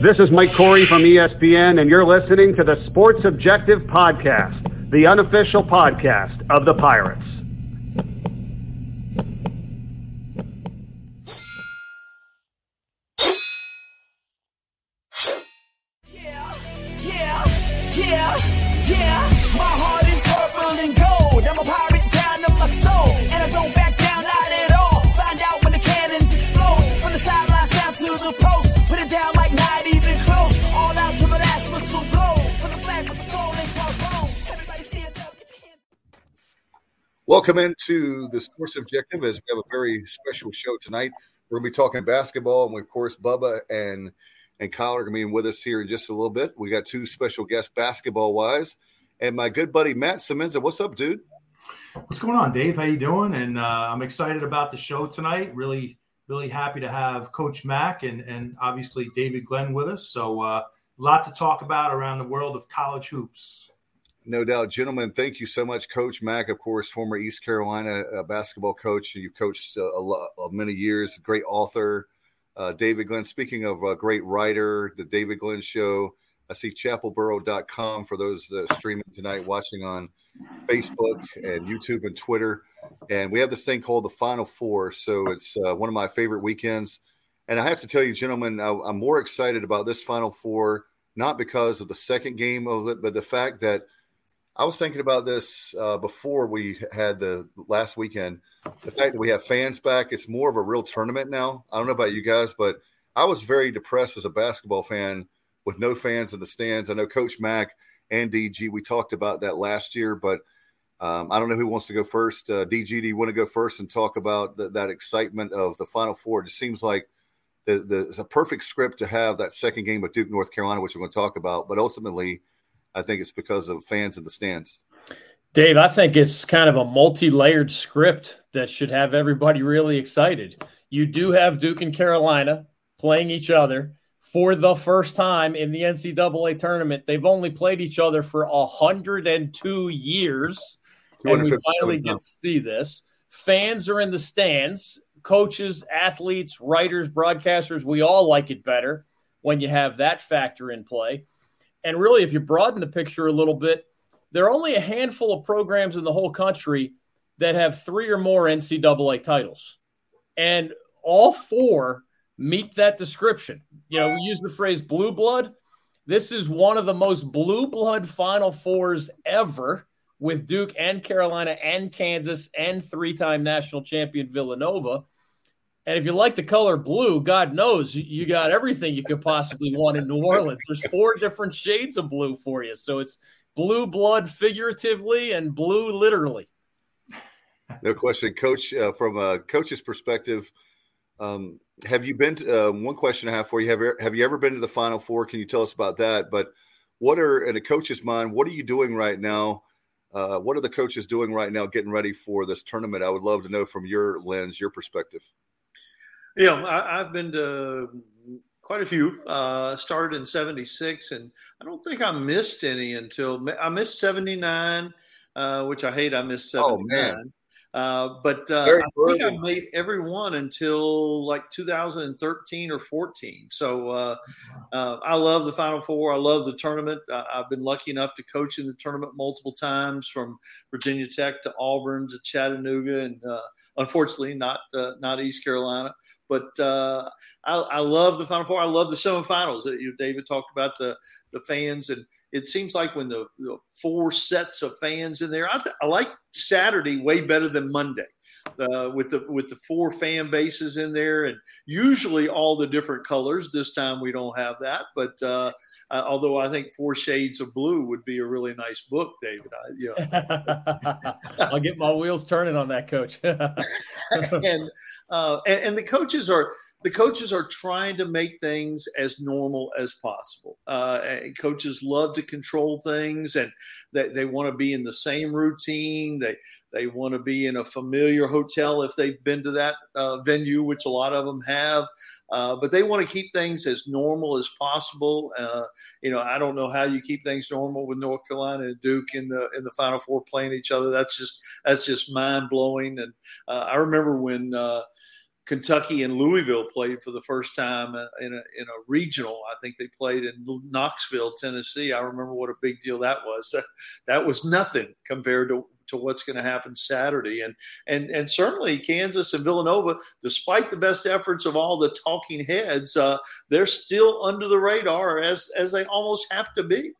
This is Mike Corey from ESPN, and you're listening to the Sports Objective Podcast, the unofficial podcast of the Pirates. My heart is purple and gold. I'm a pirate down to my soul, and I don't back down, not at all. Find out when the cannons explode. From the sidelines down to the post, put it down like not even close. All out to the last whistle blow. From the flag with the soul and crossbones. Everybody stand up, get your hands. Welcome into the Sports Objective as we have a very special show tonight. We're going to be talking basketball, and of course, Bubba and Kyle are going to be with us here in just a little bit. We got two special guests basketball-wise, and my good buddy Matt Semenza. What's up, dude? What's going on, Dave? How you doing? And I'm excited about the show tonight. Really, really happy to have Coach Mack and obviously David Glenn with us. So a lot to talk about around the world of college hoops. No doubt. Gentlemen, thank you so much. Coach Mack, of course, former East Carolina basketball coach. You've coached many years, great author. David Glenn, speaking of a great writer, the David Glenn Show. I see chapelboro.com for those streaming tonight, watching on Facebook and YouTube and Twitter. And we have this thing called the Final Four. So it's one of my favorite weekends. And I have to tell you, gentlemen, I'm more excited about this Final Four, not because of the second game of it, but the fact that I was thinking about this before we had the last weekend. The fact that we have fans back, it's more of a real tournament now. I don't know about you guys, but I was very depressed as a basketball fan with no fans in the stands. I know Coach Mack and DG, we talked about that last year, but I don't know who wants to go first. DG, do you want to go first and talk about that excitement of the Final Four? It just seems like it's a perfect script to have that second game with Duke, North Carolina, which we're going to talk about, but ultimately I think it's because of fans in the stands. Dave, I think it's kind of a multi-layered script that should have everybody really excited. You do have Duke and Carolina playing each other for the first time in the NCAA tournament. They've only played each other for 102 years, and we finally get to see this. Fans are in the stands. Coaches, athletes, writers, broadcasters, we all like it better when you have that factor in play. And really, if you broaden the picture a little bit, there are only a handful of programs in the whole country that have 3 or more NCAA titles. And all 4 meet that description. You know, we use the phrase blue blood. This is one of the most blue blood Final Fours ever, with Duke and Carolina and Kansas and 3-time national champion Villanova. And if you like the color blue, God knows you got everything you could possibly want in New Orleans. There's 4 different shades of blue for you. So it's blue blood figuratively and blue literally. No question. Coach, from a coach's perspective, have you been to, one question I have for you, have you ever been to the Final Four? Can you tell us about that? But what are, in a coach's mind, what are you doing right now? What are the coaches doing right now getting ready for this tournament? I would love to know from your lens, your perspective. Yeah, I've been to quite a few. Started in 76, and I don't think I missed any until I missed 79, which I hate. I missed 79. Oh, man. But I think I made every one until like 2013 or 14. So I love the Final Four. I love the tournament. I've been lucky enough to coach in the tournament multiple times, from Virginia Tech to Auburn to Chattanooga, and unfortunately not East Carolina. But I love the Final Four. I love the semifinals. David talked about the fans, and it seems like when the 4 sets of fans in there, I like Saturday way better than Monday, with the 4 fan bases in there, and usually all the different colors. This time we don't have that, but although I think 4 Shades of Blue would be a really nice book, David. I'll get my wheels turning on that, Coach. and the coaches are trying to make things as normal as possible. Coaches love to control things, and they want to be in the same routine. They want to be in a familiar hotel if they've been to that venue, which a lot of them have. But they want to keep things as normal as possible. I don't know how you keep things normal with North Carolina and Duke in the Final Four playing each other. That's just mind blowing. And I remember when Kentucky and Louisville played for the first time in a regional. I think they played in Knoxville, Tennessee. I remember what a big deal that was. That was nothing compared to what's going to happen Saturday. And certainly Kansas and Villanova, despite the best efforts of all the talking heads, they're still under the radar as they almost have to be.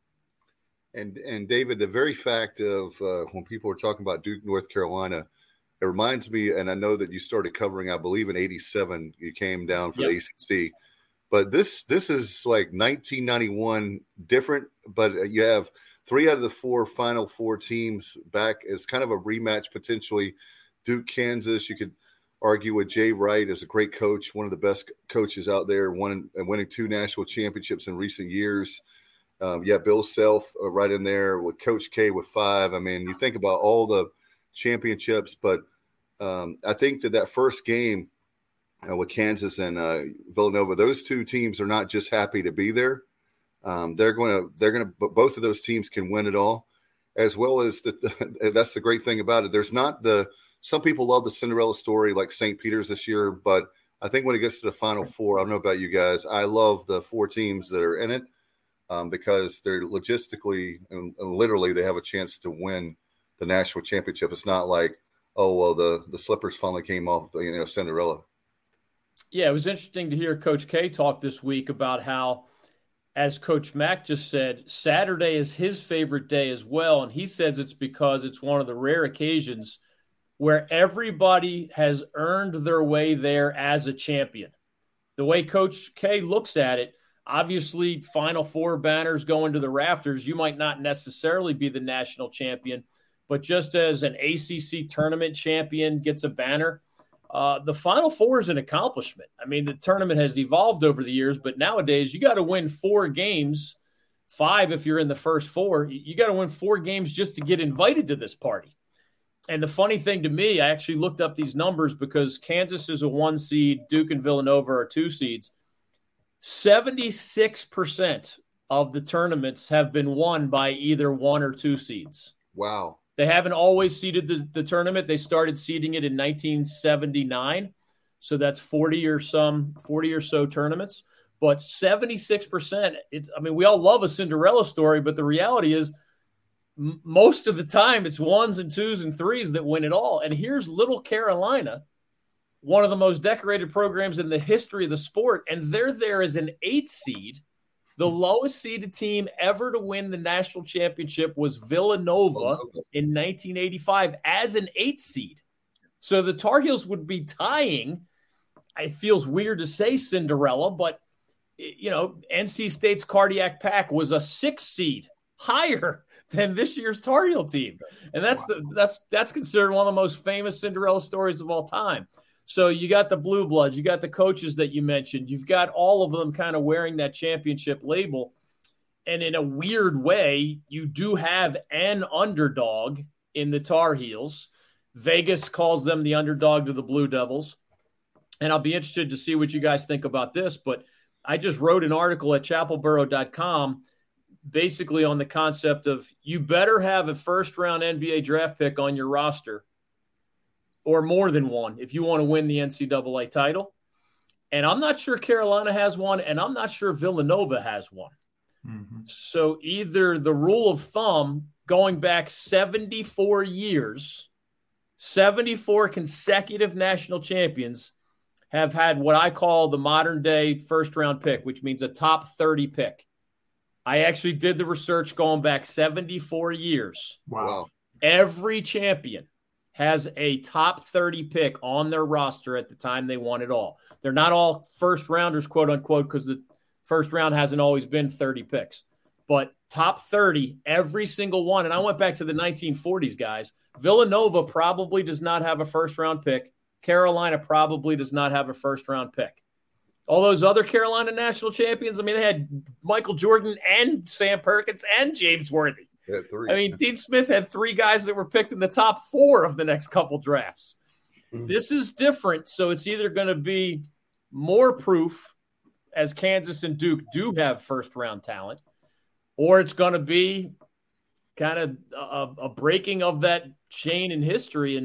And David, the very fact of when people are talking about Duke, North Carolina, it reminds me, and I know that you started covering, I believe in 87, you came down for the ACC. But this is like 1991 different, but you have 3 out of the 4 Final Four teams back as kind of a rematch potentially. Duke, Kansas, you could argue with Jay Wright as a great coach, one of the best coaches out there, winning 2 national championships in recent years. Bill Self right in there with Coach K with 5. I mean, you think about all the championships, but I think that first game with Kansas and Villanova, those 2 teams are not just happy to be there. They're going to, but both of those teams can win it all, as well as that's the great thing about it. There's not some people love the Cinderella story like St. Peter's this year, but I think when it gets to the Final Four, I don't know about you guys, I love the 4 teams that are in it because they're logistically and literally they have a chance to win the national championship. It's not like, oh, well, the slippers finally came off, Cinderella. Yeah, it was interesting to hear Coach K talk this week about how, as Coach Mack just said, Saturday is his favorite day as well. And he says it's because it's one of the rare occasions where everybody has earned their way there as a champion. The way Coach K looks at it, obviously Final Four banners going to the rafters. You might not necessarily be the national champion, but just as an ACC tournament champion gets a banner, the Final Four is an accomplishment. I mean, the tournament has evolved over the years, but nowadays you got to win 4 games, 5 if you're in the first 4. You got to win 4 games just to get invited to this party. And the funny thing to me, I actually looked up these numbers because Kansas is a 1 seed, Duke and Villanova are 2 seeds. 76% of the tournaments have been won by either 1 or 2 seeds. Wow. They haven't always seeded the tournament. They started seeding it in 1979. So that's 40 or so tournaments. But 76%, we all love a Cinderella story, but the reality is most of the time it's 1s and 2s and 3s that win it all. And here's Little Carolina, one of the most decorated programs in the history of the sport, and they're there as an 8 seed. The lowest seeded team ever to win the national championship was Villanova in 1985 as an 8 seed. So the Tar Heels would be tying. It feels weird to say Cinderella, but NC State's Cardiac Pack was a 6 seed, higher than this year's Tar Heel team, and that's considered one of the most famous Cinderella stories of all time. So you got the Blue Bloods, you got the coaches that you mentioned, you've got all of them kind of wearing that championship label. And in a weird way, you do have an underdog in the Tar Heels. Vegas calls them the underdog to the Blue Devils. And I'll be interested to see what you guys think about this. But I just wrote an article at chapelboro.com basically on the concept of you better have a first-round NBA draft pick on your roster or more than one if you want to win the NCAA title. And I'm not sure Carolina has one, and I'm not sure Villanova has one. Mm-hmm. So either the rule of thumb going back 74 years, 74 consecutive national champions have had what I call the modern-day first-round pick, which means a top 30 pick. I actually did the research going back 74 years. Wow. Every champion has a top 30 pick on their roster at the time they won it all. They're not all first rounders, quote unquote, because the first round hasn't always been 30 picks. But top 30, every single one. And I went back to the 1940s, guys. Villanova probably does not have a first round pick. Carolina probably does not have a first round pick. All those other Carolina national champions, they had Michael Jordan and Sam Perkins and James Worthy. Dean Smith had 3 guys that were picked in the top 4 of the next couple drafts. Mm-hmm. This is different, so it's either going to be more proof, as Kansas and Duke do have first-round talent, or it's going to be kind of a breaking of that chain in history. And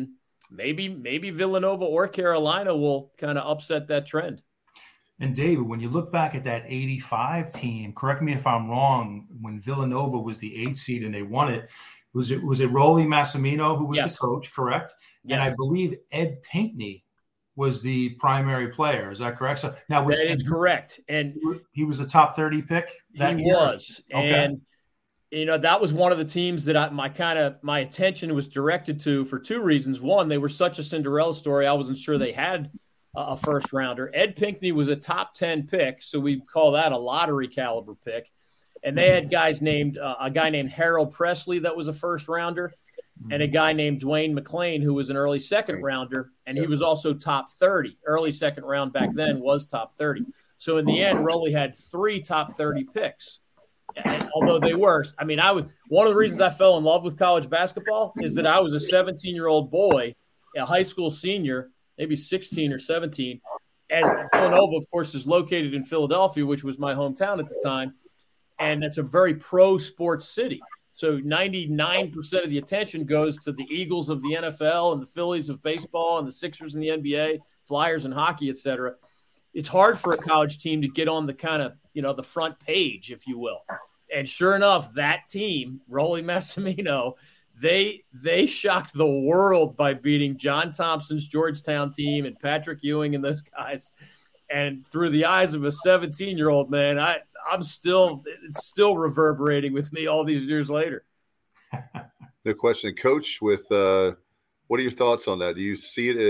maybe Villanova or Carolina will kind of upset that trend. And David, when you look back at that 85 team, correct me if I'm wrong, when Villanova was the 8th seed and they won it, was it Rolly Massimino who was the coach, correct? Yes. And I believe Ed Pinckney was the primary player. Is that correct? So now that is correct. And he was a top 30 pick that year? Was. Okay. And that was one of the teams that my attention was directed to for two reasons. One, they were such a Cinderella story. I wasn't sure they had a first rounder. Ed Pinckney was a top 10 pick, so we call that a lottery caliber pick. And they had a guy named Harold Presley that was a first rounder, and a guy named Dwayne McClain who was an early second rounder, and he was also top 30. Early second round back then was top 30. So in the end, Rolly had 3 top 30 picks. And although they were, one of the reasons I fell in love with college basketball is that I was a 17-year-old boy, a high school senior, maybe 16 or 17. And Villanova, of course, is located in Philadelphia, which was my hometown at the time. And it's a very pro sports city. So 99% of the attention goes to the Eagles of the NFL and the Phillies of baseball and the Sixers in the NBA, Flyers and hockey, et cetera. It's hard for a college team to get on the kind of, the front page, if you will. And sure enough, that team, Rolly Massimino, they shocked the world by beating John Thompson's Georgetown team and Patrick Ewing and those guys. And through the eyes of a 17-year-old, man, it's still reverberating with me all these years later. No question. Coach, what are your thoughts on that? Do you see it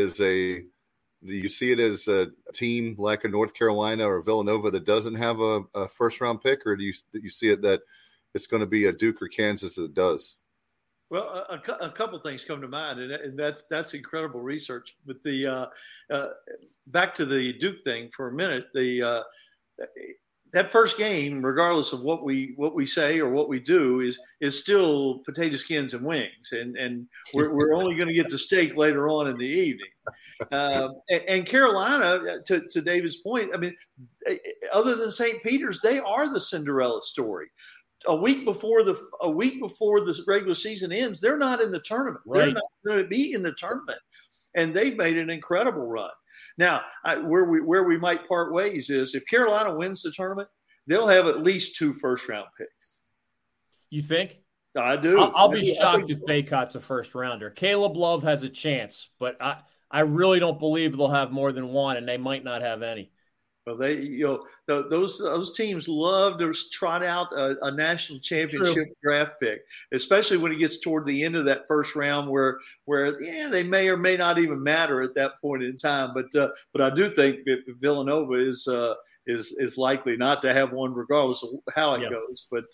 as a team like a North Carolina or Villanova that doesn't have a first-round pick, or do you see it that it's going to be a Duke or Kansas that does? Well, a couple things come to mind, and that's incredible research. With the back to the Duke thing for a minute, that first game, regardless of what we say or what we do, is still potato skins and wings, and we're only going to get the steak later on in the evening. And Carolina, to David's point, other than St. Peter's, they are the Cinderella story. A week before the regular season ends, they're not in the tournament. Right. They're not going to be in the tournament, and they've made an incredible run. Now, where we might part ways is if Carolina wins the tournament, they'll have at least 2 first-round picks. You think? I do. I'll be shocked if Baycott's a first-rounder. Caleb Love has a chance, but I really don't believe they'll have more than one, and they might not have any. Well, those teams love to trot out a national championship draft pick, especially when it gets toward the end of that first round, where they may or may not even matter at that point in time. But I do think that Villanova is likely not to have one, regardless of how it goes. But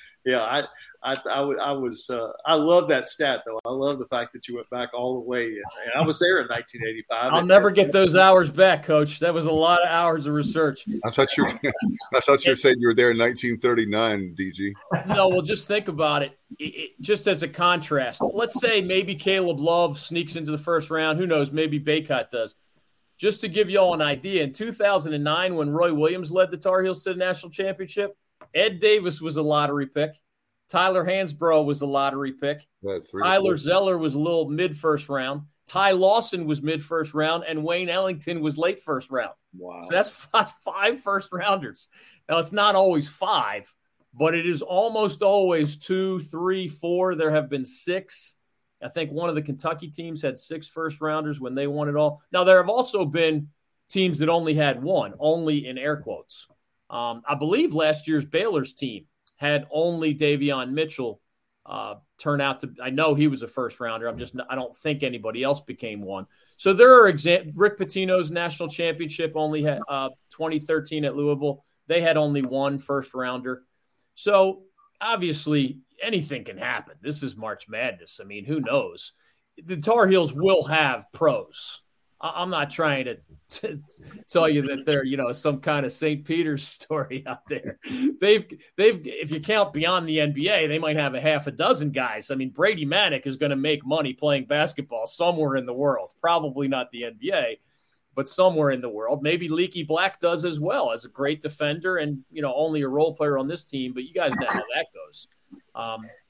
I love that stat though. I love the fact that you went back all the way. And I was there in 1985. I'll never get those hours back, Coach. That was a lot of hours of research. I thought you were saying you were there in 1939, DG. No, well, just think about it. Just as a contrast, let's say maybe Caleb Love sneaks into the first round. Who knows? Maybe Baycott does. Just to give you all an idea, in 2009, when Roy Williams led the Tar Heels to the national championship, Ed Davis was a lottery pick. Tyler Hansbrough was a lottery pick. Tyler Zeller was a little mid-first round. Ty Lawson was mid-first round, and Wayne Ellington was late first round. Wow. So that's 5 first-rounders. Now, it's not always 5, but it is almost always 2, 3, 4. There have been 6. I think one of the Kentucky teams had 6 first-rounders when they won it all. Now, there have also been teams that only had 1, only in air quotes. I believe last year's Baylor's team had only Davion Mitchell turn out to – I know he was a first-rounder. I don't think anybody else became one. So there are Rick Pitino's national championship only had 2013 at Louisville. They had only 1 first-rounder. So, obviously – anything can happen. This is March Madness. Who knows? The Tar Heels will have pros. I'm not trying to tell you that they're, some kind of St. Peter's story out there. They've, if you count beyond the NBA, they might have a half a dozen guys. Brady Manick is going to make money playing basketball somewhere in the world. Probably not the NBA, but somewhere in the world. Maybe Leaky Black does as well, as a great defender and, only a role player on this team, but you guys know how that goes.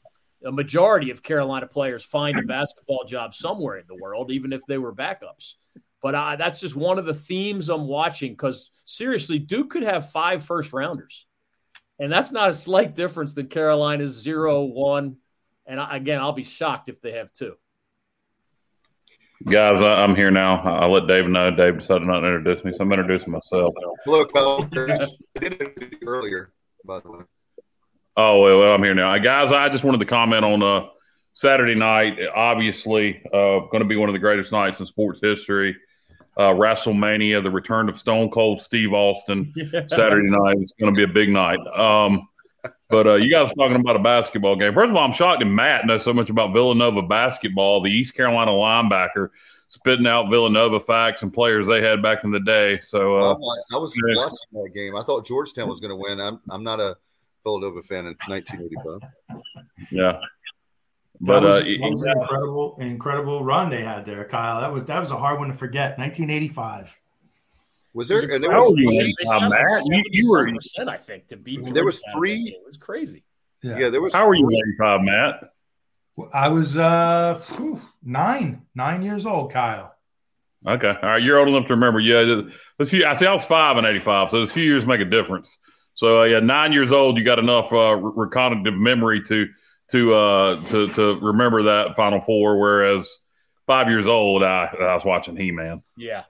a majority of Carolina players find a basketball job somewhere in the world, even if they were backups. But that's just one of the themes I'm watching because, seriously, Duke could have 5 first-rounders. And that's not a slight difference than Carolina's 0-1. And, again, I'll be shocked if they have 2. Guys, I'm here now. I'll let Dave know. Dave decided not to introduce me, so I'm introducing myself. Hello, Kyle. I did introduce you earlier, by the way. Oh, well, I'm here now. Guys, I just wanted to comment on Saturday night. Obviously, going to be one of the greatest nights in sports history. WrestleMania, the return of Stone Cold Steve Austin Saturday night. It's going to be a big night. But you guys talking about a basketball game. First of all, I'm shocked that Matt knows so much about Villanova basketball, the East Carolina linebacker, spitting out Villanova facts and players they had back in the day. So I was watching that game. I thought Georgetown was going to win. I'm not a Villanova fan in 1985. Yeah. But that was an incredible run they had there, Kyle. That was a hard one to forget. 1985. Was there? And there was Matt, you were. I think to beat. There was 3. It was crazy. Yeah, there was. How were you 85, Matt? I was 9 years old, Kyle. Okay, all right. You're old enough to remember. Yeah, I was 5 in '85, so those few years make a difference. So 9 years old, you got enough recognitive memory to remember that Final Four, whereas 5 years old, I was watching He-Man. Yeah.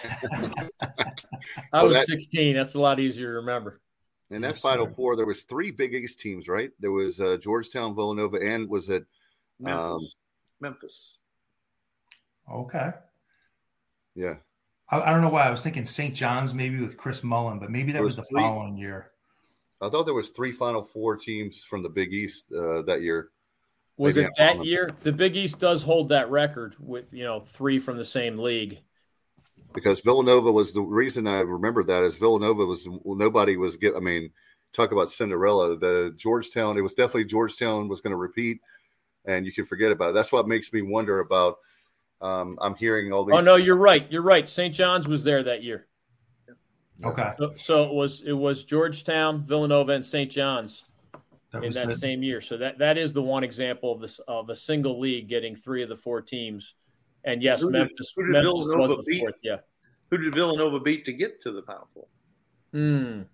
I was 16. That's a lot easier to remember. In that Final Four, there was 3 Big East teams, right? There was Georgetown, Villanova, and was it Memphis. Okay. Yeah. I don't know why. I was thinking St. John's maybe with Chris Mullen, but maybe that was the following year. I thought there was 3 Final Four teams from the Big East that year. Was it that year? The Big East does hold that record with 3 from the same league. Because Villanova was the reason I remember that is Villanova was nobody was I mean, talk about Cinderella. The Georgetown, it was definitely Georgetown was going to repeat, and you can forget about it. That's what makes me wonder about. I'm hearing all these. Oh no, you're right. You're right. St. John's was there that year. Okay. So it was Georgetown, Villanova, and St. John's in that same year. So that is the one example of a single league getting 3 of the 4 teams. And yes, Memphis was the 4th. Yeah. Who did Villanova beat to get to the Final Four?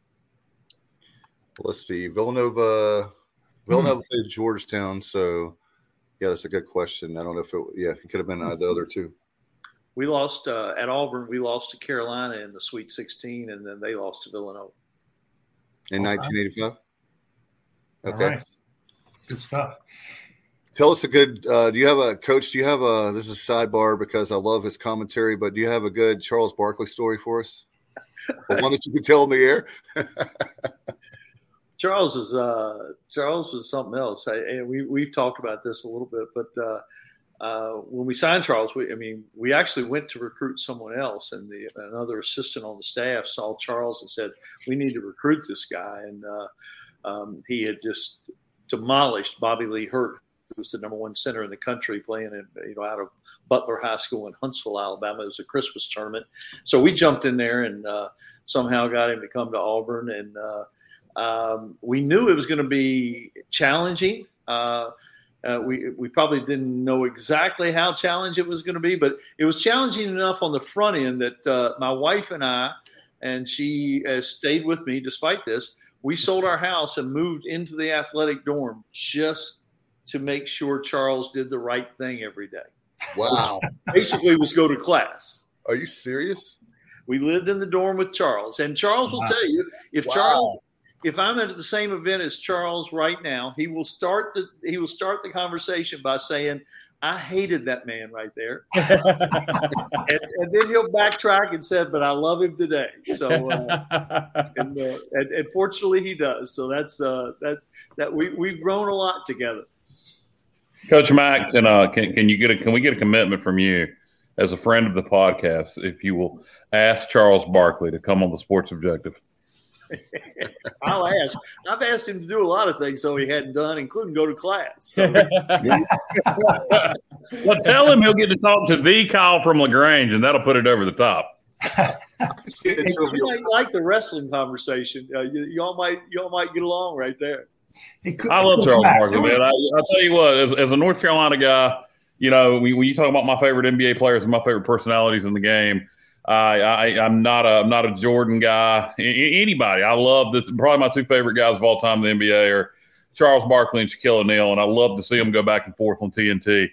Let's see. Villanova played Georgetown. So, yeah, that's a good question. I don't know if it could have been the other 2. We lost at Auburn. We lost to Carolina in the Sweet 16, and then they lost to Villanova. In 1985? Okay. All right. Good stuff. Tell us a good do you have a this is a sidebar because I love his commentary, but do you have a good Charles Barkley story for us? Or one that you can tell in the air? Charles was something else. We've talked about this a little bit, but when we signed Charles, we actually went to recruit someone else, and another assistant on the staff saw Charles and said, "We need to recruit this guy." And he had just demolished Bobby Lee Hurt, who was the number 1 center in the country, playing out of Butler High School in Huntsville, Alabama. It was a Christmas tournament, so we jumped in there and somehow got him to come to Auburn, and we knew it was going to be challenging. We probably didn't know exactly how challenging it was going to be, but it was challenging enough on the front end that my wife and I, and she has stayed with me despite this, we sold our house and moved into the athletic dorm just to make sure Charles did the right thing every day. Wow. Basically was go to class. Are you serious? We lived in the dorm with Charles, and Charles will tell you if I'm at the same event as Charles right now, he will start the conversation by saying, "I hated that man right there," and then he'll backtrack and say, "But I love him today." So, and fortunately, he does. So that's that we've grown a lot together. Coach Mack, can we get a commitment from you as a friend of the podcast if you will ask Charles Barkley to come on the Sports Objective? I'll ask. I've asked him to do a lot of things so he hadn't done, including go to class. So. Well, tell him he'll get to talk to the Kyle from LaGrange, and that'll put it over the top. You might like the wrestling conversation. Y'all might get along right there. I love Charles Barkley, man. I'll tell you what, as a North Carolina guy, you know, when you talk about my favorite NBA players and my favorite personalities in the game, I'm not a Jordan guy. Anybody. I love this. Probably my two favorite guys of all time in the NBA are Charles Barkley and Shaquille O'Neal, and I love to see them go back and forth on TNT.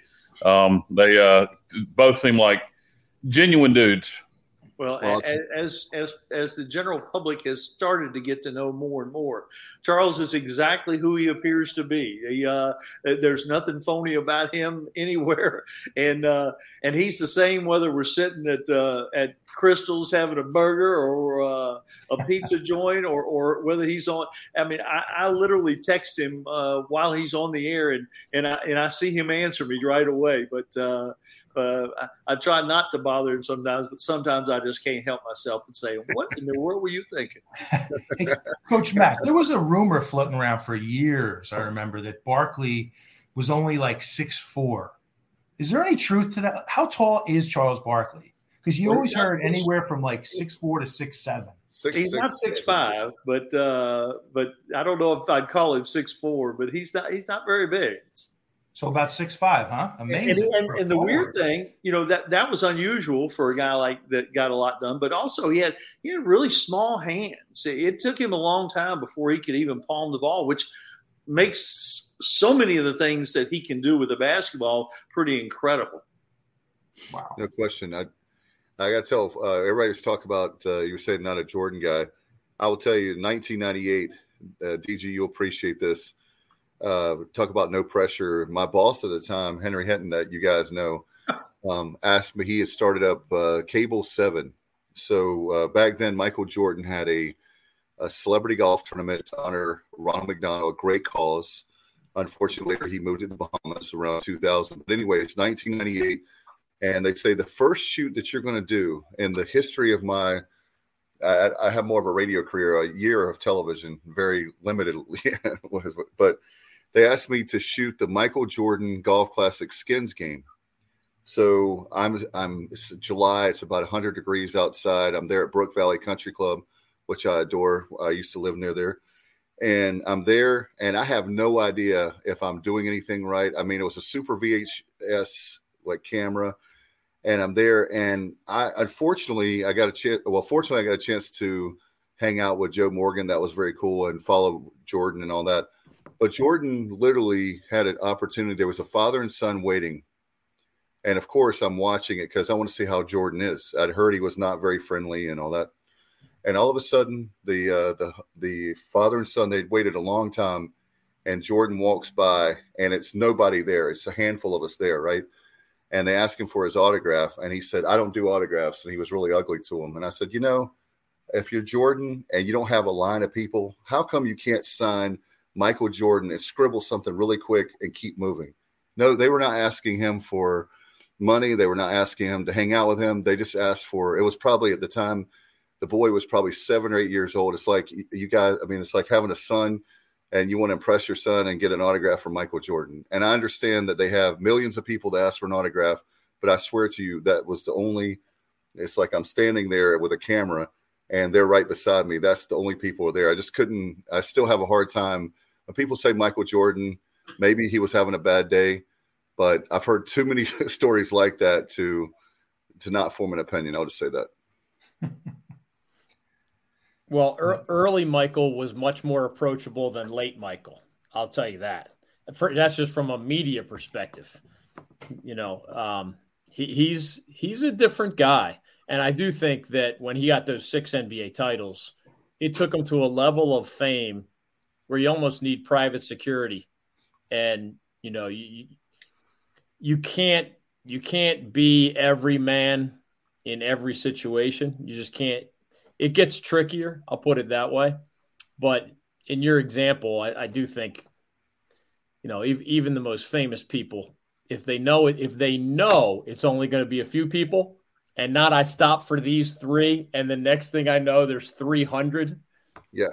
They both seem like genuine dudes. Well, as the general public has started to get to know more and more, Charles is exactly who he appears to be. There's nothing phony about him anywhere, and he's the same whether we're sitting at Crystal's having a burger or a pizza joint, or whether he's on. I mean, I literally text him while he's on the air, and I see him answer me right away, but. I try not to bother him sometimes, but sometimes I just can't help myself and say, what in the world were you thinking? Hey, Coach Mack, there was a rumor floating around for years, I remember, that Barkley was only like 6'4". Is there any truth to that? How tall is Charles Barkley? Because you always heard anywhere from like 6'4" to 6'7". He's not 6'5", but I don't know if I'd call him 6'4", but he's not very big. So about 6'5", huh? Amazing. And the weird thing, you know, that was unusual for a guy like that got a lot done, but also he had really small hands. It took him a long time before he could even palm the ball, which makes so many of the things that he can do with the basketball pretty incredible. Wow. No question. I got to tell everybody's talk about you were saying not a Jordan guy. I will tell you, 1998, DG, you'll appreciate this. Talk about no pressure. My boss at the time, Henry Hinton, that you guys know, asked me. He had started up Cable 7. So back then, Michael Jordan had a celebrity golf tournament to honor Ronald McDonald, a great cause. Unfortunately, later he moved to the Bahamas around 2000. But anyway, it's 1998, and they say the first shoot that you're going to do in the history of my I have more of a radio career, a year of television, very limited, but they asked me to shoot the Michael Jordan Golf Classic Skins game. So it's July. It's about 100 degrees outside. I'm there at Brook Valley Country Club, which I adore. I used to live near there. And I'm there, and I have no idea if I'm doing anything right. I mean, it was a super VHS like camera, and I'm there. And fortunately, I got a chance to hang out with Joe Morgan. That was very cool, and follow Jordan and all that. But Jordan literally had an opportunity. There was a father and son waiting. And, of course, I'm watching it because I want to see how Jordan is. I'd heard he was not very friendly and all that. And all of a sudden, the father and son, they'd waited a long time, and Jordan walks by, and it's nobody there. It's a handful of us there, right? And they asked him for his autograph, and he said, I don't do autographs. And he was really ugly to him. And I said, you know, if you're Jordan and you don't have a line of people, how come you can't sign Michael Jordan and scribble something really quick and keep moving? No, they were not asking him for money. They were not asking him to hang out with him. They just asked for, it was probably at the time, the boy was probably 7 or 8 years old. It's like you guys, I mean, it's like having a son and you want to impress your son and get an autograph from Michael Jordan. And I understand that they have millions of people to ask for an autograph, but I swear to you, that was the only, it's like I'm standing there with a camera and they're right beside me. That's the only people there. I still have a hard time. When people say Michael Jordan, maybe he was having a bad day, but I've heard too many stories like that to not form an opinion. I'll just say that. Well, early Michael was much more approachable than late Michael. I'll tell you that. That's just from a media perspective. You know, he's a different guy. And I do think that when he got those 6 NBA titles, it took him to a level of fame where you almost need private security. And, you know, you can't be every man in every situation. You just can't. It gets trickier. I'll put it that way. But in your example, I do think, you know, even the most famous people, if they know it's only going to be a few people and not I stop for these 3 and the next thing I know there's 300. Yeah.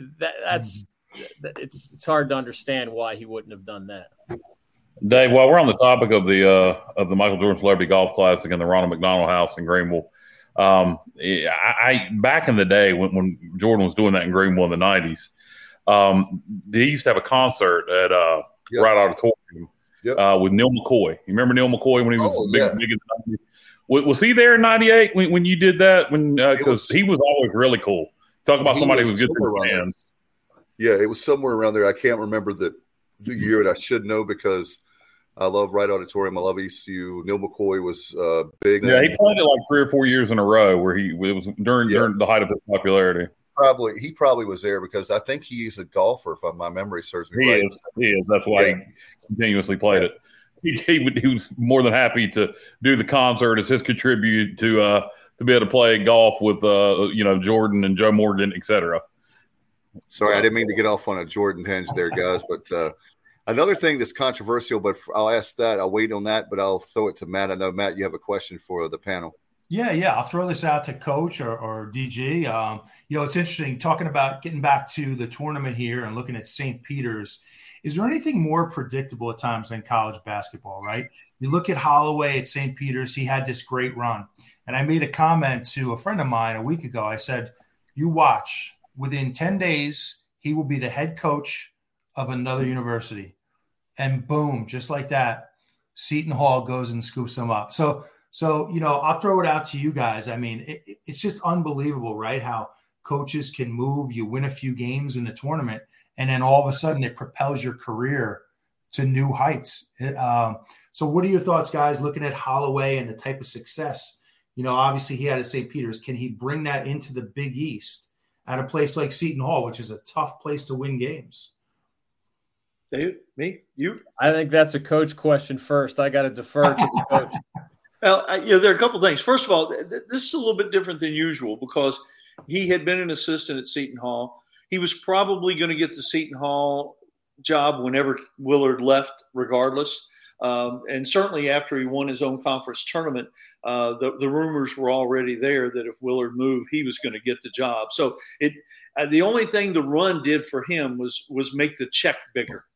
It's hard to understand why he wouldn't have done that. Dave, while we're on the topic of the Michael Jordan Celebrity Golf Classic and the Ronald McDonald House in Greenville, I back in the day when Jordan was doing that in Greenville in the 90s, They used to have a concert at Wright Auditorium with Neil McCoy. You remember Neil McCoy when he was big in the 90s? Was he there in '98 when you did that? Because he was always really cool. Talk about somebody who was good to his hands. Yeah, it was somewhere around there. I can't remember the year, and I should know because I love Wright Auditorium. I love ECU. Neil McCoy was big. Yeah, he played it like 3 or 4 years in a row where it was during the height of his popularity. He probably was there because I think he's a golfer, if my memory serves me right. He is. That's why he continuously played it. He was more than happy to do the concert as his contribute to be able to play golf with Jordan and Joe Morgan, etc. Sorry, I didn't mean to get off on a Jordan tangent there, guys. But another thing that's controversial, but I'll ask that. I'll wait on that, but I'll throw it to Matt. I know, Matt, you have a question for the panel. Yeah. I'll throw this out to Coach or DG. It's interesting talking about getting back to the tournament here and looking at St. Peter's. Is there anything more predictable at times than college basketball, right? You look at Holloway at St. Peter's. He had this great run. And I made a comment to a friend of mine a week ago. I said, you watch. Within 10 days, he will be the head coach of another university. And boom, just like that, Seton Hall goes and scoops him up. So I'll throw it out to you guys. I mean, it's just unbelievable, right? How coaches can move. You win a few games in the tournament, and then all of a sudden it propels your career to new heights. So what are your thoughts, guys, looking at Holloway and the type of success? Obviously he had at St. Peter's. Can he bring that into the Big East at a place like Seton Hall, which is a tough place to win games? David, me, you? I think that's a coach question first. I got to defer to the coach. Well, there are a couple of things. First of all, this is a little bit different than usual because he had been an assistant at Seton Hall. He was probably going to get the Seton Hall job whenever Willard left, regardless. And certainly after he won his own conference tournament, the rumors were already there that if Willard moved, he was going to get the job. So the only thing the run did for him was make the check bigger.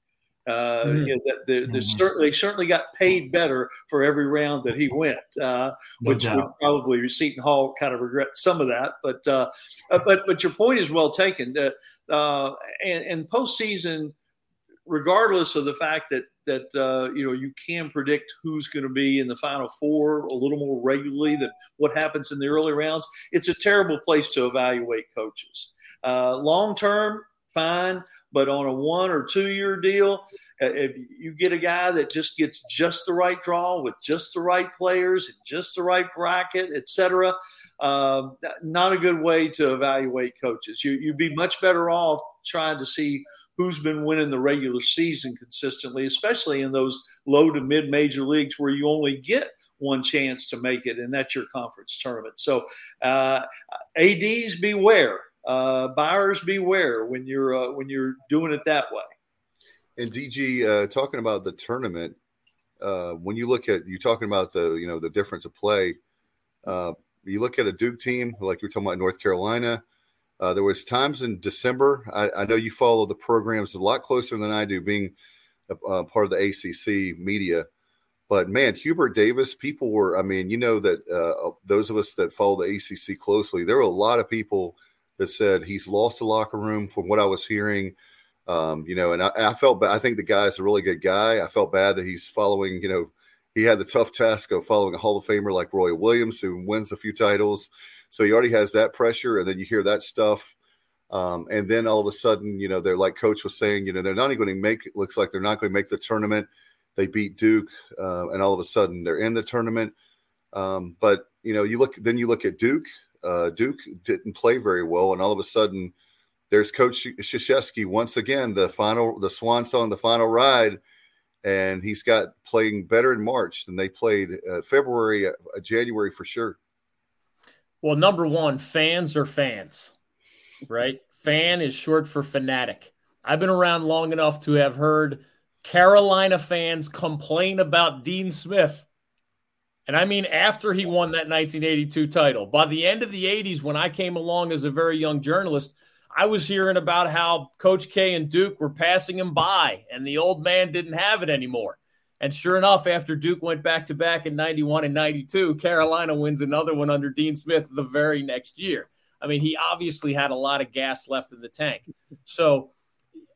They certainly got paid better for every round that he went, which probably Seton Hall kind of regrets some of that. But your point is well taken. And postseason, regardless of the fact that you can predict who's going to be in the Final Four a little more regularly than what happens in the early rounds, it's a terrible place to evaluate coaches. Long term, fine, but on a 1 or 2 year deal, if you get a guy that just gets just the right draw with just the right players and just the right bracket, etc., not a good way to evaluate coaches. You'd be much better off trying to see who's been winning the regular season consistently, especially in those low to mid-major leagues where you only get one chance to make it, and that's your conference tournament. So ADs beware. Buyers beware when you're doing it that way. And DG, talking about the tournament, when you look at talking about the difference of play, you look at a Duke team like you're talking about North Carolina. There was times in December. I know you follow the programs a lot closer than I do, being a part of the ACC media. But man, Hubert Davis, people were. I mean, that those of us that follow the ACC closely, there were a lot of people that said he's lost the locker room from what I was hearing. And I felt bad. I think the guy's a really good guy. I felt bad that he's following, he had the tough task of following a Hall of Famer like Roy Williams, who wins a few titles. So he already has that pressure. And then you hear that stuff. And then all of a sudden, they're like Coach was saying, they're not even going to looks like they're not going to make the tournament. They beat Duke. And all of a sudden they're in the tournament. But you look at Duke. Duke didn't play very well, and all of a sudden, there's Coach Krzyzewski once again, the swan song, the final ride, and he's got playing better in March than they played February, January for sure. Well, number one, fans are fans, right? Fan is short for fanatic. I've been around long enough to have heard Carolina fans complain about Dean Smith. And I mean, after he won that 1982 title, by the end of the 80s, when I came along as a very young journalist, I was hearing about how Coach K and Duke were passing him by and the old man didn't have it anymore. And sure enough, after Duke went back-to-back in 91 and 92, Carolina wins another one under Dean Smith the very next year. I mean, he obviously had a lot of gas left in the tank. So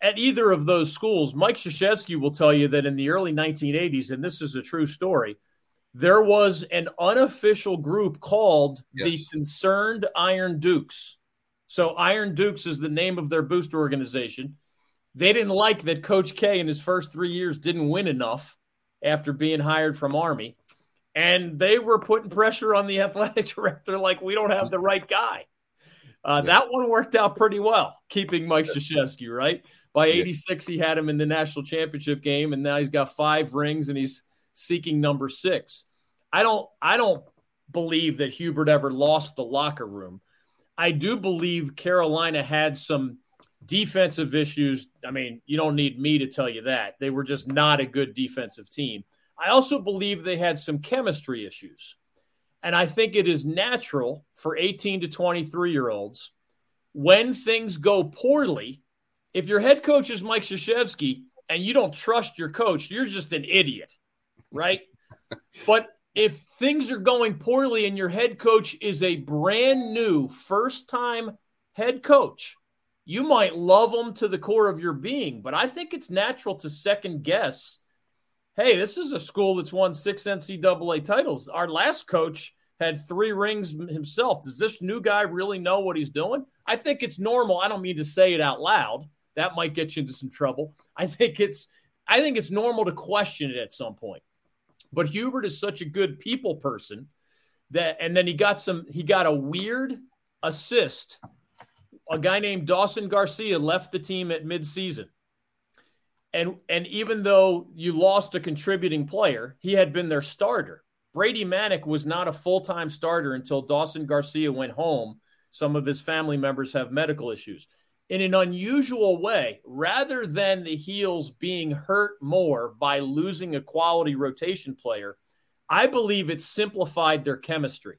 at either of those schools, Mike Krzyzewski will tell you that in the early 1980s, and this is a true story, there was an unofficial group called the Concerned Iron Dukes. So Iron Dukes is the name of their booster organization. They didn't like that Coach K in his first 3 years didn't win enough after being hired from Army. And they were putting pressure on the athletic director like, we don't have the right guy. That one worked out pretty well, keeping Mike Krzyzewski, right? By 86, he had him in the national championship game, and now he's got 5 rings, and he's seeking number 6. I don't believe that Hubert ever lost the locker room. I do believe Carolina had some defensive issues. I mean, you don't need me to tell you that. They were just not a good defensive team. I also believe they had some chemistry issues. And I think it is natural for 18 to 23-year-olds, when things go poorly, if your head coach is Mike Krzyzewski and you don't trust your coach, you're just an idiot, right? But if things are going poorly and your head coach is a brand new first-time head coach, you might love him to the core of your being. But I think it's natural to second guess, hey, this is a school that's won 6 NCAA titles. Our last coach had 3 rings himself. Does this new guy really know what he's doing? I think it's normal. I don't mean to say it out loud. That might get you into some trouble. I think it's normal to question it at some point. But Hubert is such a good people person and then he got a weird assist. A guy named Dawson Garcia left the team at midseason. And even though you lost a contributing player, he had been their starter. Brady Manick was not a full-time starter until Dawson Garcia went home. Some of his family members have medical issues. In an unusual way, rather than the Heels being hurt more by losing a quality rotation player, I believe it simplified their chemistry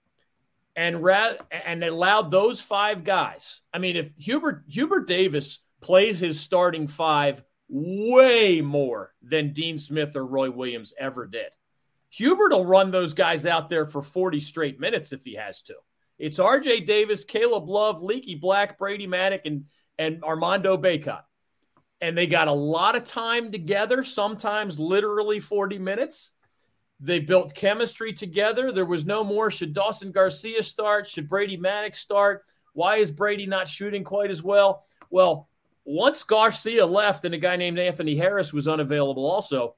and allowed those 5 guys. I mean, if Hubert Davis plays his starting 5 way more than Dean Smith or Roy Williams ever did, Hubert will run those guys out there for 40 straight minutes if he has to. It's R.J. Davis, Caleb Love, Leaky Black, Brady Manick, and Armando Bacot. And they got a lot of time together, sometimes literally 40 minutes. They built chemistry together. There was no more, should Dawson Garcia start? Should Brady Manick start? Why is Brady not shooting quite as well? Well, once Garcia left and a guy named Anthony Harris was unavailable also,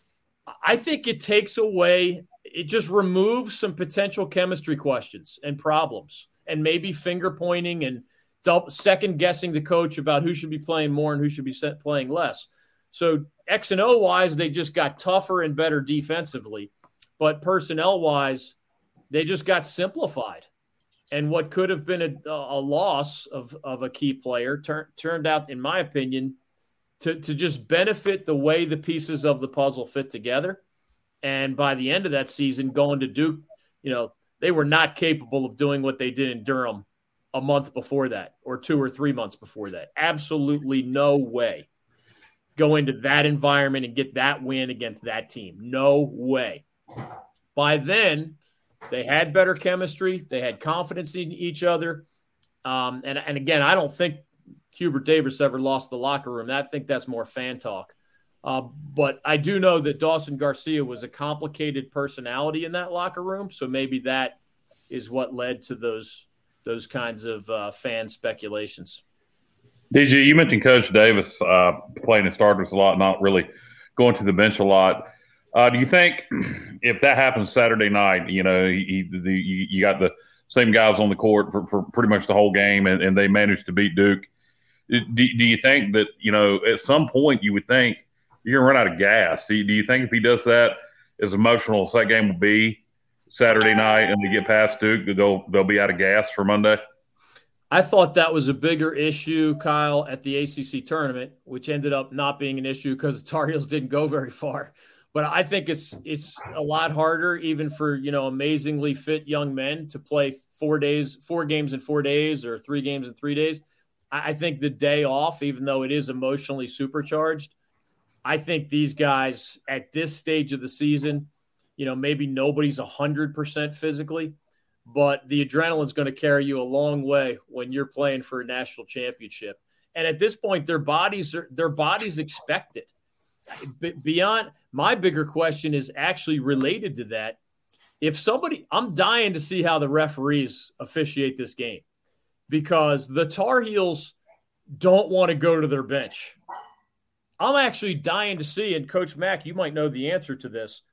I think it takes away, it just removes some potential chemistry questions and problems and maybe finger pointing and second guessing the coach about who should be playing more and who should be playing less. So X and O wise, they just got tougher and better defensively, but personnel wise, they just got simplified. And what could have been a loss of a key player turned out, in my opinion, to just benefit the way the pieces of the puzzle fit together. And by the end of that season, going to Duke, they were not capable of doing what they did in Durham a month before that or 2 or 3 months before that. Absolutely no way. Go into that environment and get that win against that team. No way. By then, they had better chemistry. They had confidence in each other. And again, I don't think Hubert Davis ever lost the locker room. I think that's more fan talk. But I do know that Dawson Garcia was a complicated personality in that locker room. So maybe that is what led to those kinds of fan speculations. DG, you mentioned Coach Davis playing the starters a lot, not really going to the bench a lot. Do you think if that happens Saturday night, you got the same guys on the court for pretty much the whole game and they managed to beat Duke, do you think that, at some point you would think you're going to run out of gas? Do you think if he does that, as emotional as that game will be Saturday night and they get past Duke, they'll be out of gas for Monday? I thought that was a bigger issue, Kyle, at the ACC tournament, which ended up not being an issue because the Tar Heels didn't go very far. But I think it's a lot harder even for, amazingly fit young men to play 4 games in 4 days or 3 games in 3 days. I think the day off, even though it is emotionally supercharged, I think these guys at this stage of the season, maybe nobody's 100% physically, but the adrenaline is going to carry you a long way when you're playing for a national championship. And at this point, their bodies expect it. Beyond, my bigger question is actually related to that. I'm dying to see how the referees officiate this game, because the Tar Heels don't want to go to their bench. I'm actually dying to see, and Coach Mack, you might know the answer to this.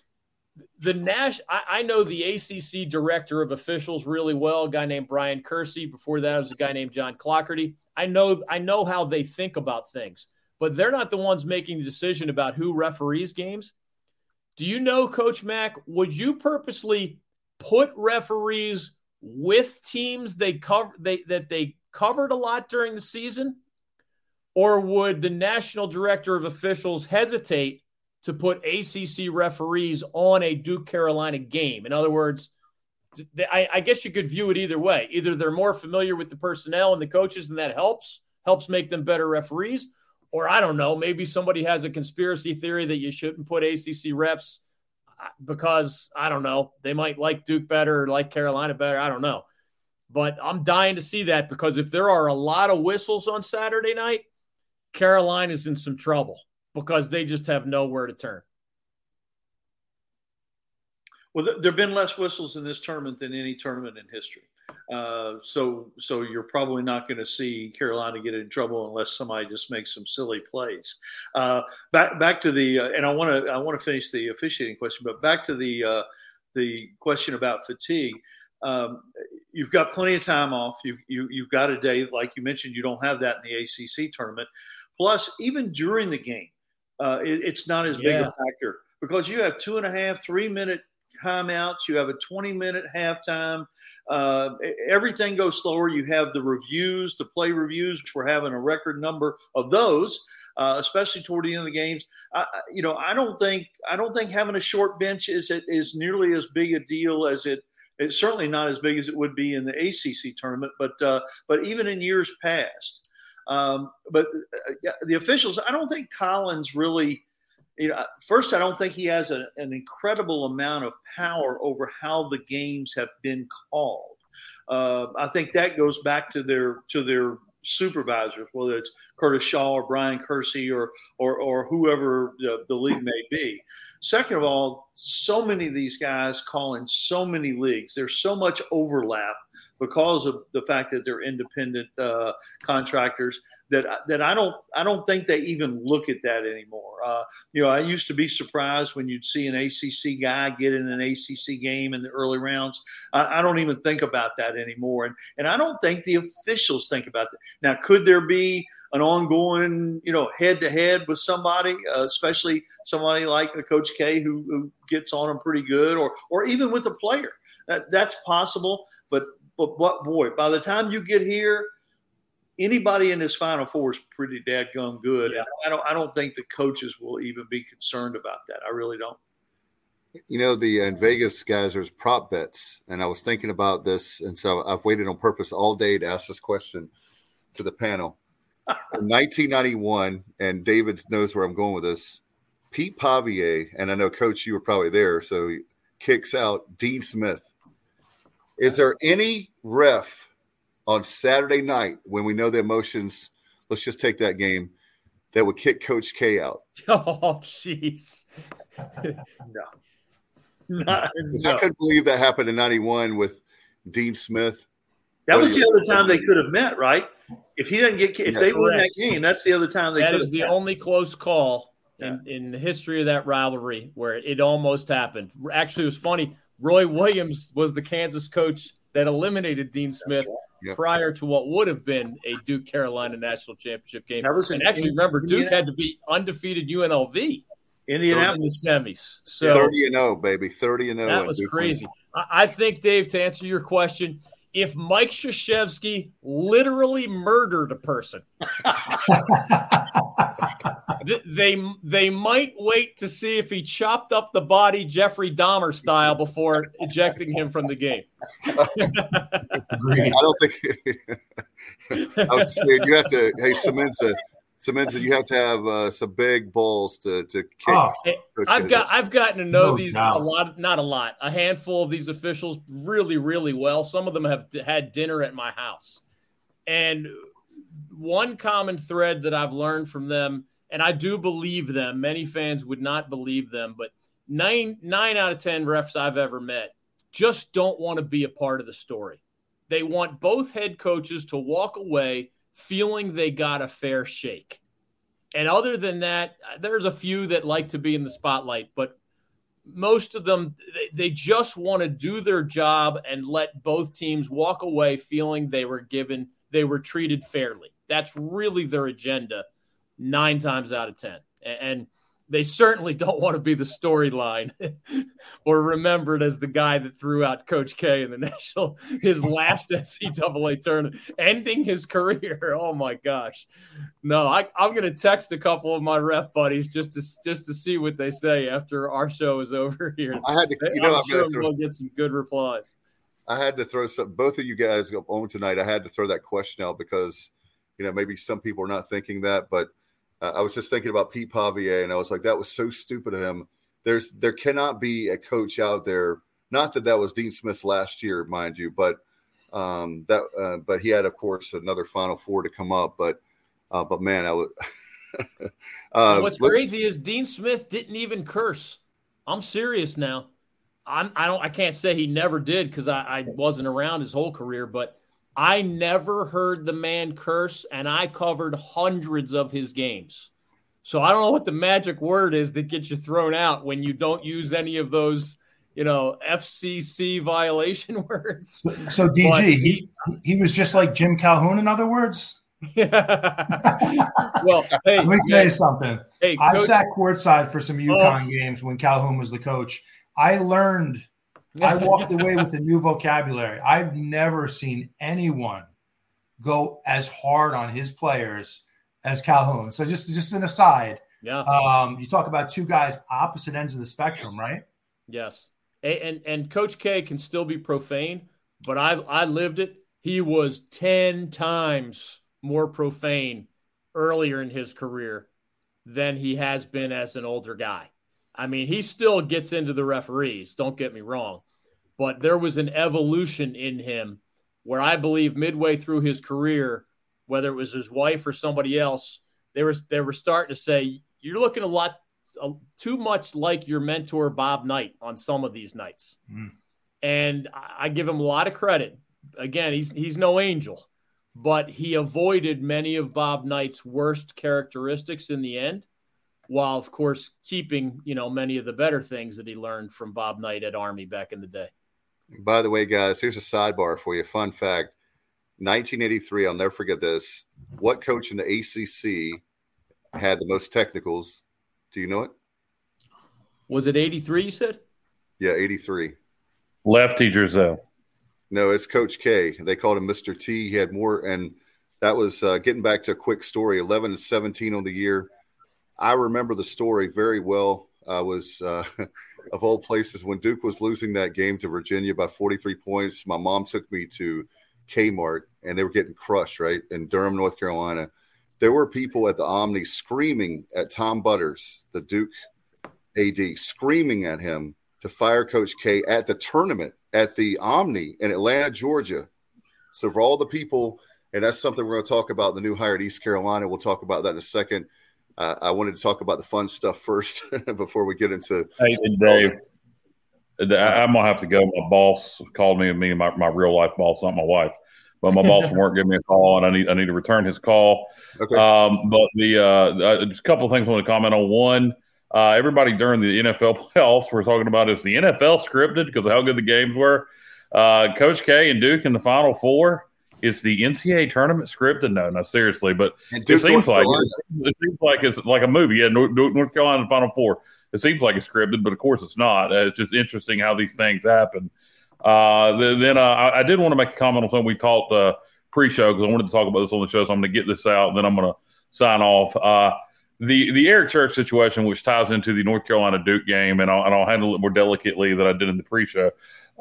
I know the ACC director of officials really well, a guy named Brian Kersey. Before that, it was a guy named John Clockerty. I know how they think about things, but they're not the ones making the decision about who referees games. Do you know, Coach Mack, would you purposely put referees with teams that they covered a lot during the season? Or would the national director of officials hesitate to put ACC referees on a Duke Carolina game? In other words, I guess you could view it either way. Either they're more familiar with the personnel and the coaches, and that helps make them better referees. Or I don't know, maybe somebody has a conspiracy theory that you shouldn't put ACC refs because, I don't know, they might like Duke better or like Carolina better. I don't know. But I'm dying to see that, because if there are a lot of whistles on Saturday night, Carolina's in some trouble because they just have nowhere to turn. Well, there have been less whistles in this tournament than any tournament in history. So you're probably not going to see Carolina get in trouble unless somebody just makes some silly plays. Back to the and I want to finish the officiating question, but back to the question about fatigue. You've got plenty of time off. You've got a day, like you mentioned. You don't have that in the ACC tournament. Plus, even during the game, it's not as big a factor, because you have 2.5, 3 minute timeouts. You have a 20-minute halftime. Everything goes slower. You have the reviews, the play reviews, which we're having a record number of those, especially toward the end of the games. I don't think having a short bench is nearly as big a deal as it's certainly not as big as it would be in the ACC tournament, but even in years past. But the officials, I don't think Collins really. First, I don't think he has an incredible amount of power over how the games have been called. I think that goes back to their supervisors, whether it's Curtis Shaw or Brian Kersey or whoever the league may be. Second of all, so many of these guys call in so many leagues. There's so much overlap because of the fact that they're independent contractors that I don't think they even look at that anymore. I used to be surprised when you'd see an ACC guy get in an ACC game in the early rounds. I don't even think about that anymore, and I don't think the officials think about that. Now, could there be an ongoing, head-to-head with somebody, especially somebody like a Coach K who gets on them pretty good, or even with a player? That's possible, but what, boy, by the time you get here, anybody in this Final Four is pretty dadgum good. Yeah. And I don't think the coaches will even be concerned about that. I really don't. In Vegas, guys, there's prop bets, and I was thinking about this, and so I've waited on purpose all day to ask this question to the panel. In 1991, and David knows where I'm going with this, Pete Pavier, and I know, Coach, you were probably there, so he kicks out Dean Smith. Is there any ref on Saturday night, when we know the emotions, let's just take that game, that would kick Coach K out? Oh, jeez. No. I couldn't believe that happened in 91 with Dean Smith. That was the other time they could have met, right? If he didn't if they won that game, that's the other time they could have met. That is the only close call in the history of that rivalry where it almost happened. Actually, it was funny. Roy Williams was the Kansas coach that eliminated Dean Smith prior to what would have been a Duke Carolina national championship game. And actually, remember, Duke had to beat undefeated UNLV in the semis. So 30-0, baby, 30-0. That was crazy. I think, Dave, to answer your question, if Mike Krzyzewski literally murdered a person, they might wait to see if he chopped up the body Jeffrey Dahmer style before ejecting him from the game. I don't think I was saying you have to. Hey, Semenza, you have to have some big balls to kick. I've gotten to know these a lot, not a lot, a handful of these officials really, really well. Some of them have had dinner at my house, and one common thread that I've learned from them, and I do believe them. Many fans would not believe them, but 9 out of 10 refs I've ever met just don't want to be a part of the story. They want both head coaches to walk away feeling they got a fair shake. And other than that, there's a few that like to be in the spotlight, but most of them, they just want to do their job and let both teams walk away feeling they were treated fairly. That's really their agenda 9 times out of 10. And they certainly don't want to be the storyline or remembered as the guy that threw out Coach K in the his last NCAA tournament, ending his career. Oh my gosh. No, I'm going to text a couple of my ref buddies just to see what they say after our show is over here. I'm sure we'll get some good replies. I had to throw both of you guys on tonight. I had to throw that question out because, maybe some people are not thinking that, but I was just thinking about Pete Pavier, and I was like, that was so stupid of him. There cannot be a coach out there. Not that was Dean Smith's last year, mind you, but but he had, of course, another Final Four to come up. But man, I was. What's crazy is Dean Smith didn't even curse. I'm serious now. I can't say he never did because I wasn't around his whole career, but I never heard the man curse, and I covered hundreds of his games. So I don't know what the magic word is that gets you thrown out when you don't use any of those, FCC violation words. So DG, he was just like Jim Calhoun, in other words? Well, hey, let me tell you something. Hey, I sat courtside for some UConn games when Calhoun was the coach. I walked away with a new vocabulary. I've never seen anyone go as hard on his players as Calhoun. So just an aside. Yeah. You talk about two guys opposite ends of the spectrum, right? Yes. And Coach K can still be profane, but I lived it. He was 10 times more profane earlier in his career than he has been as an older guy. I mean, he still gets into the referees, don't get me wrong, but there was an evolution in him where I believe midway through his career, whether it was his wife or somebody else, they were starting to say, you're looking too much like your mentor, Bob Knight, on some of these nights. Mm. And I give him a lot of credit. Again, he's no angel, but he avoided many of Bob Knight's worst characteristics in the end, while, of course, keeping, many of the better things that he learned from Bob Knight at Army back in the day. By the way, guys, here's a sidebar for you. Fun fact, 1983, I'll never forget this. What coach in the ACC had the most technicals? Do you know it? Was it 83, you said? Yeah, 83. Lefty Drizel. No, it's Coach K. They called him Mr. T. He had more, and that was getting back to a quick story, 11-17 on the year. I remember the story very well. I was, of all places, when Duke was losing that game to Virginia by 43 points, my mom took me to Kmart, and they were getting crushed, right, in Durham, North Carolina. There were people at the Omni screaming at Tom Butters, the Duke AD, screaming at him to fire Coach K at the tournament at the Omni in Atlanta, Georgia. So for all the people, and that's something we're going to talk about, the new hire at East Carolina. We'll talk about that in a second. I wanted to talk about the fun stuff first before we get into. Hey, Dave, I'm gonna have to go. My boss called me and my real life boss, not my wife, but my boss from work gave me a call, and I need to return his call. Okay. But just a couple of things I want to comment on. One, everybody during the NFL playoffs were talking about is the NFL scripted because of how good the games were. Coach K and Duke in the Final Four. Is the NCAA tournament scripted? No, seriously. But it seems like it's like a movie. Yeah, North Carolina Final Four. It seems like it's scripted, but of course it's not. It's just interesting how these things happen. Then I did want to make a comment on something we talked pre-show because I wanted to talk about this on the show. So I'm going to get this out, and then I'm going to sign off. The Eric Church situation, which ties into the North Carolina Duke game, and I'll handle it more delicately than I did in the pre-show.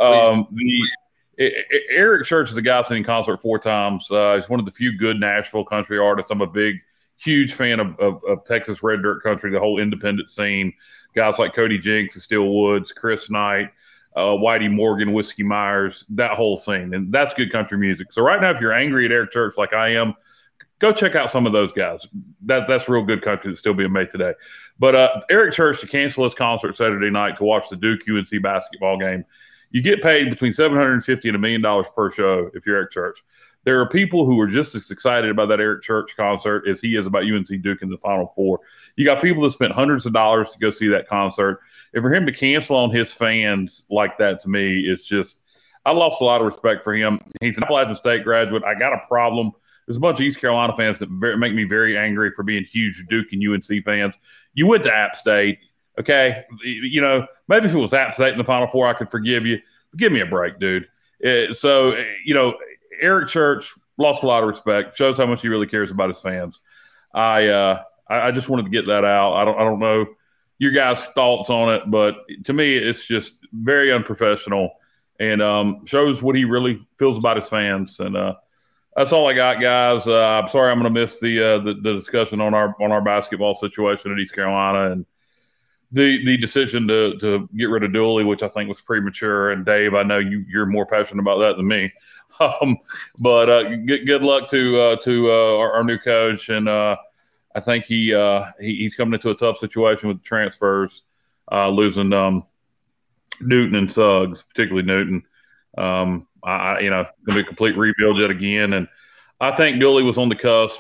Eric Church is a guy I've seen in concert 4 times. He's one of the few good Nashville country artists. I'm a huge fan of Texas Red Dirt Country, the whole independent scene. Guys like Cody Jinks and Steel Woods, Chris Knight, Whitey Morgan, Whiskey Myers, that whole scene. And that's good country music. So right now, if you're angry at Eric Church like I am, Go check out some of those guys. That's real good country that's still being made today. But Eric Church to cancel his concert Saturday night to watch the Duke UNC basketball game. You get paid between $750 and $1 million per show if you're Eric Church. There are people who are just as excited about that Eric Church concert as he is about UNC Duke in the Final Four. You got people that spent hundreds of dollars to go see that concert. And for him to cancel on his fans like that, to me, is just – I lost a lot of respect for him. He's an Appalachian State graduate. I got a problem. There's a bunch of East Carolina fans that make me very angry for being huge Duke and UNC fans. You went to App State, okay? You know, maybe if it was App State in the Final Four, I could forgive you. But give me a break, dude. So, you know, Eric Church lost a lot of respect. Shows how much he really cares about his fans. I just wanted to get that out. I don't know your guys' thoughts on it, but to me, it's just very unprofessional and shows what he really feels about his fans. And that's all I got, guys. I'm sorry I'm going to miss the discussion on our basketball situation at East Carolina and the decision to get rid of Dooley, which I think was premature. And Dave, I know you're more passionate about that than me. But good luck to our new coach, and I think he's coming into a tough situation with the transfers, losing Newton and Suggs, particularly Newton. Going to be a complete rebuild yet again, and I think Dooley was on the cusp.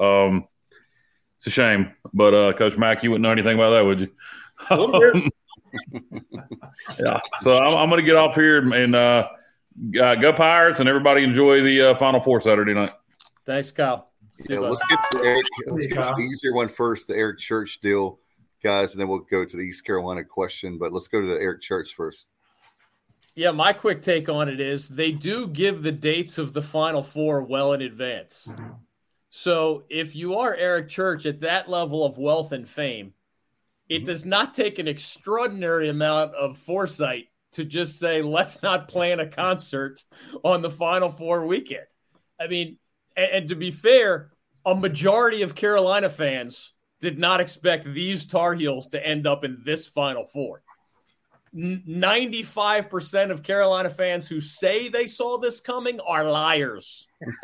It's a shame, but Coach Mack, you wouldn't know anything about that, would you? A little bit. Yeah. So I'm going to get off here and go Pirates, and everybody enjoy the Final Four Saturday night. Thanks, Kyle. Yeah, let's get to the easier one first, the Eric Church deal, guys, and then we'll go to the East Carolina question. But let's go to the Eric Church first. Yeah, my quick take on it is they do give the dates of the Final Four well in advance. Mm-hmm. So if you are Eric Church at that level of wealth and fame, it does not take an extraordinary amount of foresight to just say, let's not plan a concert on the Final Four weekend. I mean, and to be fair, a majority of Carolina fans did not expect these Tar Heels to end up in this Final Four. 95% of Carolina fans who say they saw this coming are liars.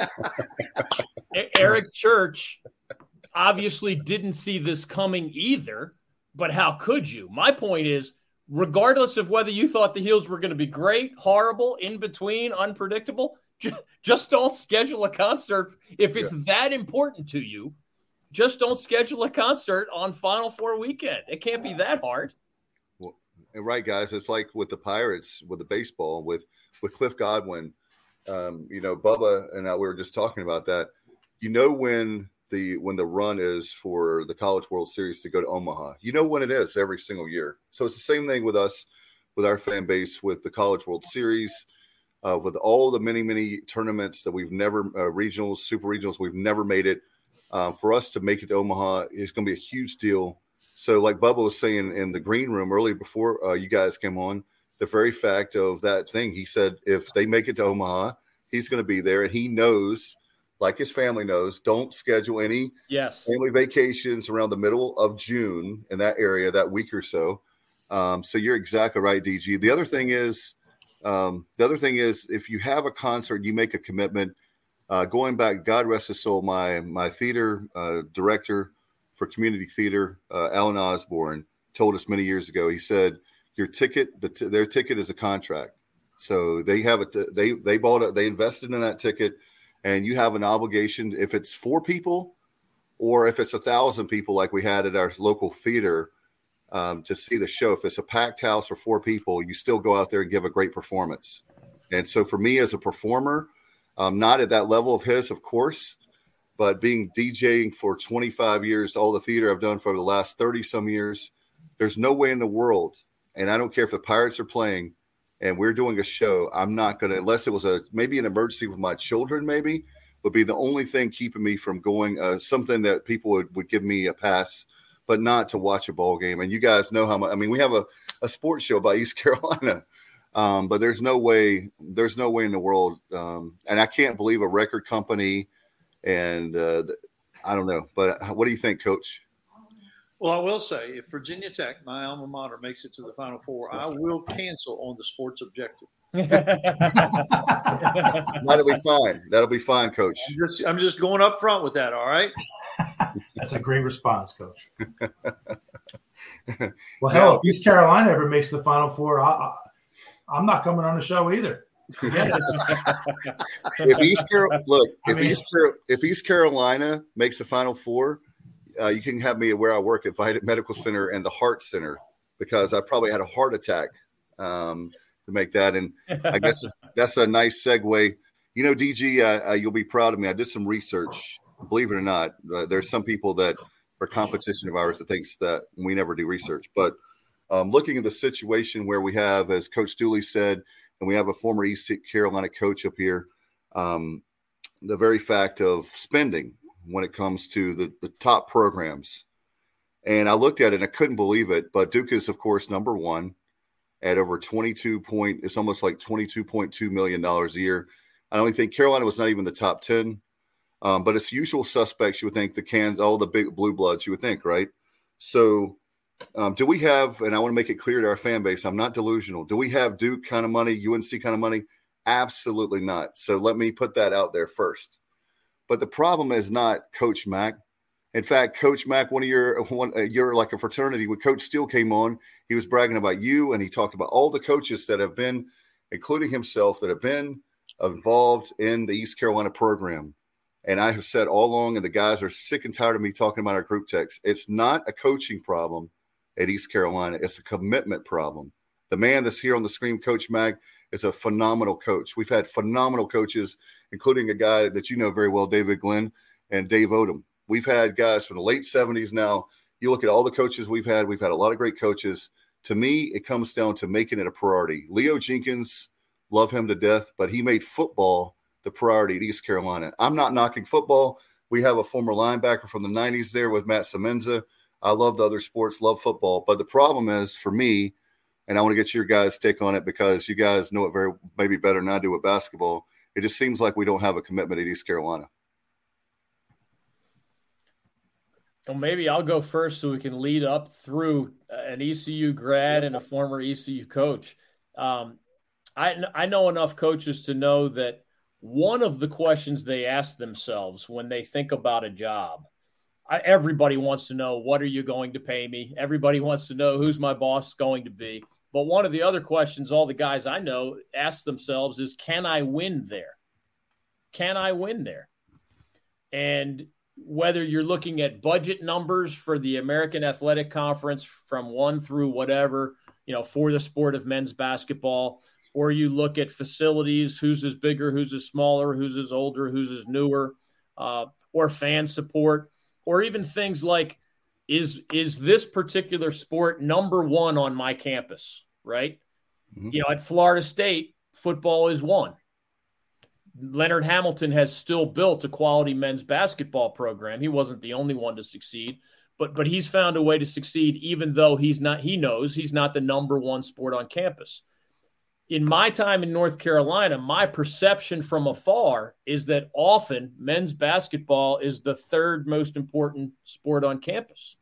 Eric Church obviously didn't see this coming either, but how could you? My point is, regardless of whether you thought the Heels were going to be great, horrible, in between, unpredictable, just don't schedule a concert. If it's that important to you, just don't schedule a concert on Final Four weekend. It can't be that hard. Well, right, guys. It's like with the Pirates, with the baseball, with Cliff Godwin. Bubba and I, we were just talking about that. You know when the run is for the College World Series to go to Omaha. You know when it is every single year. So it's the same thing with us, with our fan base, with the College World Series, with all the many tournaments that we've never regionals, super regionals, we've never made it. For us to make it to Omaha is going to be a huge deal. So like Bubba was saying in the green room earlier before you guys came on, the very fact of that thing, he said if they make it to Omaha, he's going to be there, and he knows, like his family knows, don't schedule any family vacations around the middle of June in that area, that week or so. So you're exactly right, DG. The other thing is, if you have a concert, you make a commitment. Going back, God rest his soul, my theater director for community theater, Alan Osborne, told us many years ago. He said, "Your ticket, their ticket is a contract. So they have it. They bought it. They invested in that ticket." And you have an obligation, if it's 4 people or if it's 1,000 people like we had at our local theater to see the show. If it's a packed house or 4 people, you still go out there and give a great performance. And so for me as a performer, not at that level of his, of course, but being DJing for 25 years, all the theater I've done for the last 30-some years, there's no way in the world, and I don't care if the Pirates are playing, and we're doing a show, I'm not going to, unless it was maybe an emergency with my children, maybe, would be the only thing keeping me from going, something that people would give me a pass, but not to watch a ball game. And you guys know how much, I mean, we have a sports show about East Carolina, but there's no way in the world. And I can't believe a record company and I don't know, but what do you think, Coach? Well, I will say, if Virginia Tech, my alma mater, makes it to the Final Four, I will cancel on the Sports Objective. That'll be fine. That'll be fine, Coach. I'm just going up front with that. All right. That's a great response, Coach. Well, hell, if East Carolina ever makes the Final Four, I'm not coming on the show either. If East Carolina makes the Final Four, you can have me where I work at Vidant Medical Center and the Heart Center, because I probably had a heart attack to make that. And I guess that's a nice segue. You know, DG, you'll be proud of me. I did some research. Believe it or not, there's some people that are competition of ours that thinks that we never do research. But looking at the situation where we have, as Coach Dooley said, and we have a former East Carolina coach up here, the very fact of spending when it comes to the top programs. And I looked at it and I couldn't believe it. But Duke is, of course, number one at over it's almost like $22.2 million a year. I only think Carolina was not even the top 10. But it's usual suspects, you would think, all the big blue bloods, you would think, right? So do we have, and I want to make it clear to our fan base, I'm not delusional. Do we have Duke kind of money, UNC kind of money? Absolutely not. So let me put that out there first. But the problem is not Coach Mack. In fact, Coach Mack, you're like a fraternity. When Coach Steele came on, he was bragging about you, and he talked about all the coaches that have been, including himself, that have been involved in the East Carolina program. And I have said all along, and the guys are sick and tired of me talking about our group text, it's not a coaching problem at East Carolina. It's a commitment problem. The man that's here on the screen, Coach Mack, is a phenomenal coach. We've had phenomenal coaches, including a guy that you know very well, David Glenn and Dave Odom. We've had guys from the late 70s now. You look at all the coaches we've had a lot of great coaches. To me, it comes down to making it a priority. Leo Jenkins, love him to death, but he made football the priority at East Carolina. I'm not knocking football. We have a former linebacker from the 90s there with Matt Semenza. I love the other sports, love football. But the problem is for me, and I want to get your guys' take on it because you guys know it maybe better than I do with basketball. It just seems like we don't have a commitment at East Carolina. Well, maybe I'll go first so we can lead up through an ECU grad and a former ECU coach. I know enough coaches to know that one of the questions they ask themselves when they think about a job, everybody wants to know, what are you going to pay me? Everybody wants to know who's my boss going to be. But one of the other questions all the guys I know ask themselves is, can I win there? Can I win there? And whether you're looking at budget numbers for the American Athletic Conference from 1 through whatever, for the sport of men's basketball, or you look at facilities, who's is bigger, who's is smaller, who's is older, who's is newer, or fan support, or even things like, is this particular sport number one on my campus, right? Mm-hmm. At Florida State, football is one. Leonard Hamilton has still built a quality men's basketball program. He wasn't the only one to succeed, but he's found a way to succeed, even though he knows he's not the number one sport on campus. In my time in North Carolina, my perception from afar is that often men's basketball is the third most important sport on campus.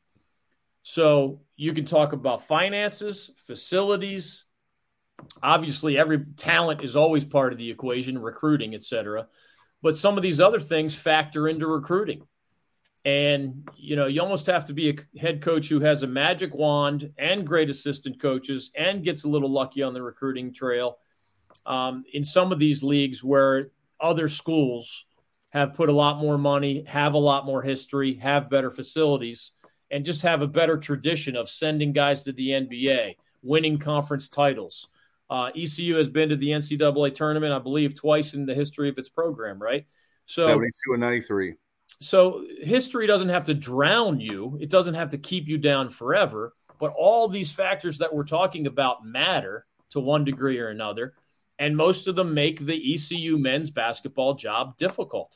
So you can talk about finances, facilities. Obviously, every talent is always part of the equation, recruiting, et cetera. But some of these other things factor into recruiting. And, you almost have to be a head coach who has a magic wand and great assistant coaches and gets a little lucky on the recruiting trail in some of these leagues where other schools have put a lot more money, have a lot more history, have better facilities, and just have a better tradition of sending guys to the NBA, winning conference titles. ECU has been to the NCAA tournament, I believe, twice in the history of its program, right? So 72 and 93. So history doesn't have to drown you. It doesn't have to keep you down forever. But all these factors that we're talking about matter to one degree or another. And most of them make the ECU men's basketball job difficult.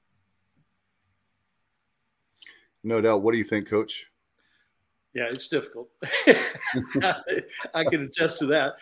No doubt. What do you think, Coach? Yeah, it's difficult. I can attest to that.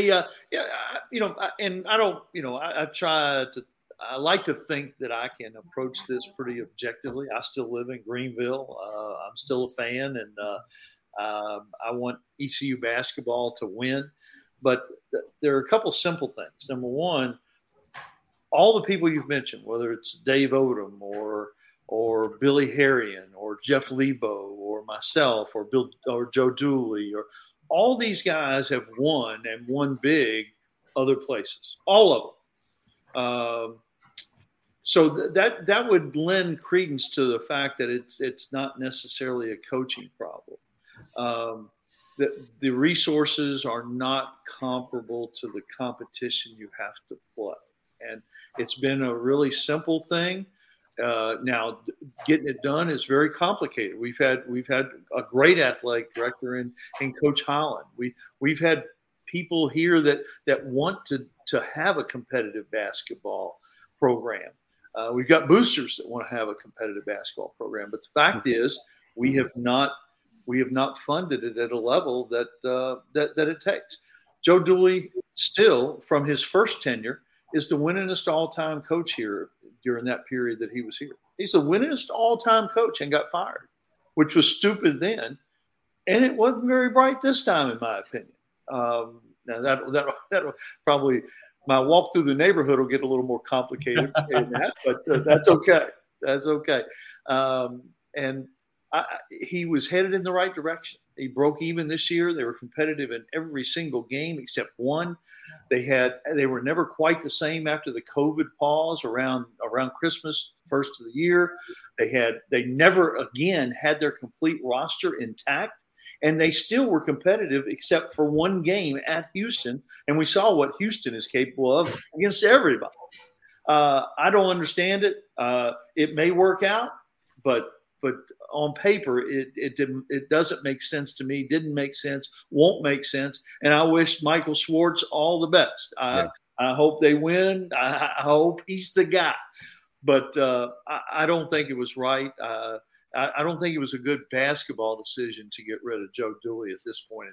I like to think that I can approach this pretty objectively. I still live in Greenville. I'm still a fan, and I want ECU basketball to win. But there are a couple simple things. Number one, all the people you've mentioned, whether it's Dave Odom or Billy Harrion or Jeff Lebo or myself or Joe Dooley, or all these guys have won and won big other places, all of them. So that would lend credence to the fact that it's not necessarily a coaching problem. The resources are not comparable to the competition you have to play, and it's been a really simple thing. Now, getting it done is very complicated. We've had a great athletic director in Coach Holland. We've had people here that want to have a competitive basketball program. We've got boosters that want to have a competitive basketball program. But the fact is, we have not funded it at a level that it takes. Joe Dooley, still from his first tenure, is the winningest all-time coach here during that period that he was here. He's the winningest all-time coach and got fired, which was stupid then, and it wasn't very bright this time, in my opinion. Now that'll probably, my walk through the neighborhood will get a little more complicated saying that, but that's okay. That's okay. And he was headed in the right direction. He broke even this year. They were competitive in every single game except one. They were never quite the same after the COVID pause around Christmas, first of the year. They never again had their complete roster intact, and they still were competitive except for one game at Houston. And we saw what Houston is capable of against everybody. I don't understand it. It may work out, but on paper, it doesn't make sense to me. Didn't make sense. Won't make sense. And I wish Michael Schwartz all the best. I hope they win. I hope he's the guy. But I don't think it was right. I don't think it was a good basketball decision to get rid of Joe Dooley at this point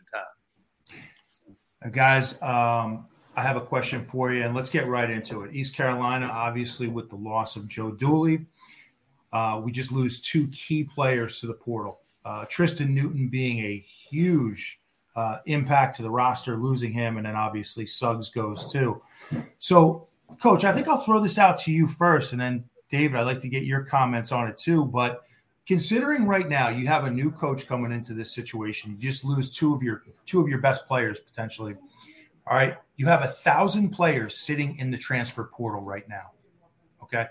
in time. Guys, I have a question for you, and let's get right into it. East Carolina, obviously, with the loss of Joe Dooley. We just lose two key players to the portal. Tristan Newton being a huge impact to the roster, losing him, and then obviously Suggs goes too. So, Coach, I think I'll throw this out to you first, and then, David, I'd like to get your comments on it too. But considering right now you have a new coach coming into this situation, you just lose two of your best players potentially. All right, you have 1,000 players sitting in the transfer portal right now. Okay.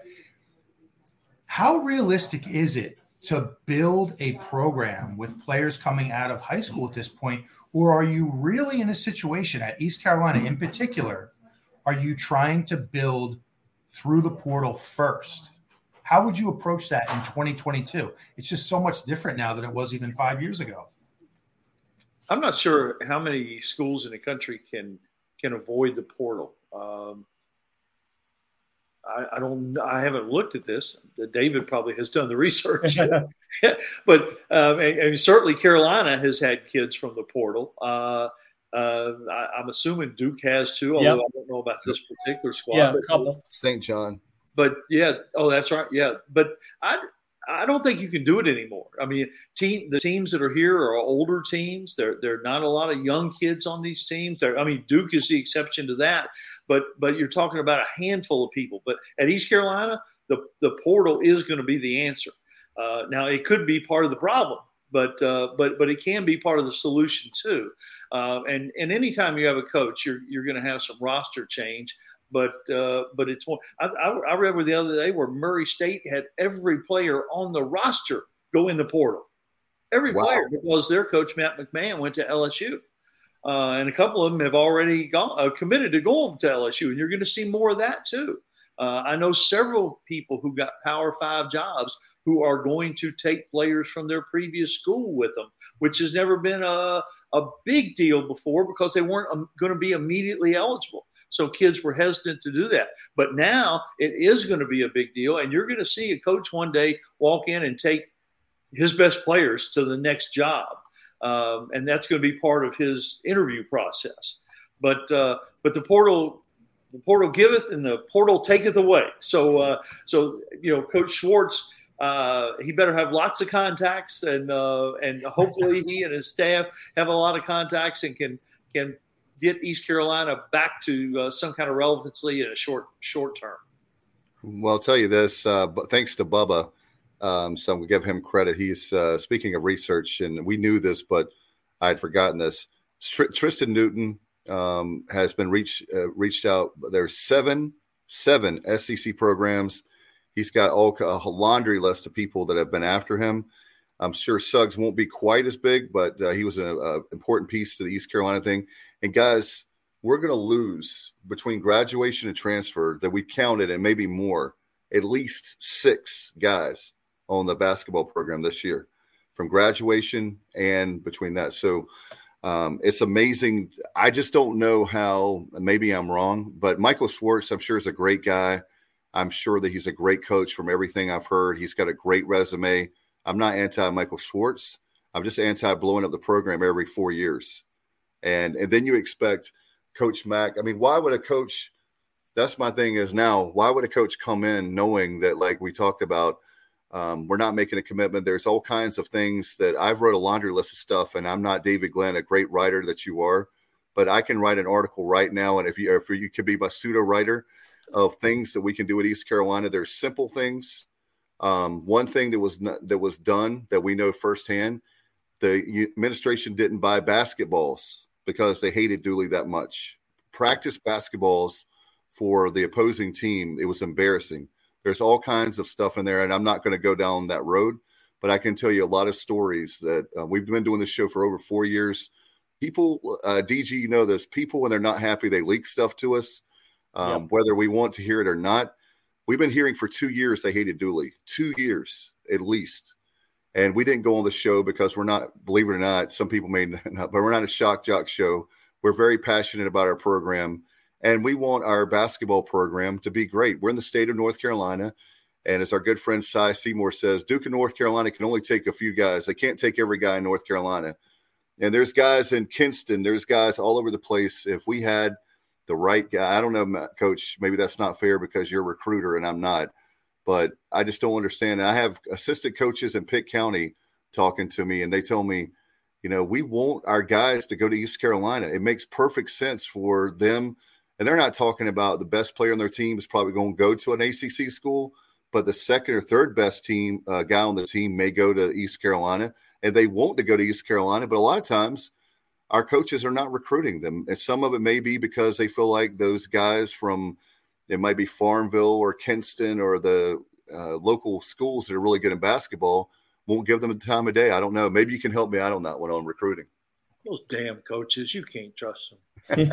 How realistic is it to build a program with players coming out of high school at this point? Or are you really in a situation at East Carolina in particular, are you trying to build through the portal first? How would you approach that in 2022? It's just so much different now than it was even 5 years ago. I'm not sure how many schools in the country can avoid the portal. I haven't looked at this. David probably has done the research, but and certainly Carolina has had kids from the portal. I'm assuming Duke has too, although I don't know about this particular squad. Yeah, a couple. St. John. But that's right. Yeah, but I don't think you can do it anymore. I mean, the teams that are here are older teams. There are not a lot of young kids on these teams. Duke is the exception to that. But you're talking about a handful of people. But at East Carolina, the portal is going to be the answer. Now, it could be part of the problem, but it can be part of the solution too. And anytime you have a coach, you're going to have some roster change. But it's more. I read the other day where Murray State had every player on the roster go in the portal, every player, because their coach Matt McMahon went to LSU, and a couple of them have already committed to going to LSU, and you're going to see more of that too. I know several people who got Power 5 jobs who are going to take players from their previous school with them, which has never been a big deal before because they weren't going to be immediately eligible. So kids were hesitant to do that. But now it is going to be a big deal, and you're going to see a coach one day walk in and take his best players to the next job. And that's going to be part of his interview process. But the portal – the portal giveth and the portal taketh away. So Coach Schwartz, he better have lots of contacts, and hopefully he and his staff have a lot of contacts and can get East Carolina back to some kind of relevancy in a short term? Well, I'll tell you this, but thanks to Bubba, so I'm going to give him credit. He's speaking of research, and we knew this, but I had forgotten this. Tristan Newton has been reached out. There's seven SEC programs. He's got a laundry list of people that have been after him. I'm sure Suggs won't be quite as big, but he was an important piece to the East Carolina thing. And guys, we're going to lose between graduation and transfer that we counted, and maybe more, at least 6 guys on the basketball program this year from graduation and between that. So it's amazing. I just don't know how, maybe I'm wrong, but Michael Schwartz, I'm sure, is a great guy. I'm sure that he's a great coach from everything I've heard. He's got a great resume. I'm not anti-Michael Schwartz. I'm just anti-blowing up the program every 4 years. And then you expect Coach Mack. I mean, why would a coach – that's my thing is now, why would a coach come in knowing that, like we talked about, we're not making a commitment? There's all kinds of things that I've wrote a laundry list of stuff, and I'm not David Glenn, a great writer that you are, but I can write an article right now, and if you could be my pseudo writer of things that we can do at East Carolina, there's simple things. One thing that was done that we know firsthand, the administration didn't buy basketballs because they hated Dooley that much. Practice basketballs for the opposing team, it was embarrassing. There's all kinds of stuff in there, and I'm not going to go down that road, but I can tell you a lot of stories that we've been doing this show for over 4 years. People, DG, you know this, people, when they're not happy, they leak stuff to us, whether we want to hear it or not. We've been hearing for 2 years they hated Dooley, 2 years at least. And we didn't go on the show because we're not, believe it or not, some people may not, but we're not a shock jock show. We're very passionate about our program, and we want our basketball program to be great. We're in the state of North Carolina, and as our good friend Cy Seymour says, Duke and North Carolina can only take a few guys. They can't take every guy in North Carolina. And there's guys in Kinston. There's guys all over the place. If we had the right guy, I don't know, Coach, maybe that's not fair because you're a recruiter and I'm not, but I just don't understand. And I have assistant coaches in Pitt County talking to me, and they tell me, you know, we want our guys to go to East Carolina. It makes perfect sense for them. And they're not talking about the best player on their team is probably going to go to an ACC school, but the second or third best team guy on the team may go to East Carolina, and they want to go to East Carolina. But a lot of times our coaches are not recruiting them. And some of it may be because they feel like those guys from, it might be Farmville or Kinston or the local schools that are really good in basketball, won't give them the time of day. I don't know. Maybe you can help me out on that one on recruiting. Those damn coaches, you can't trust them.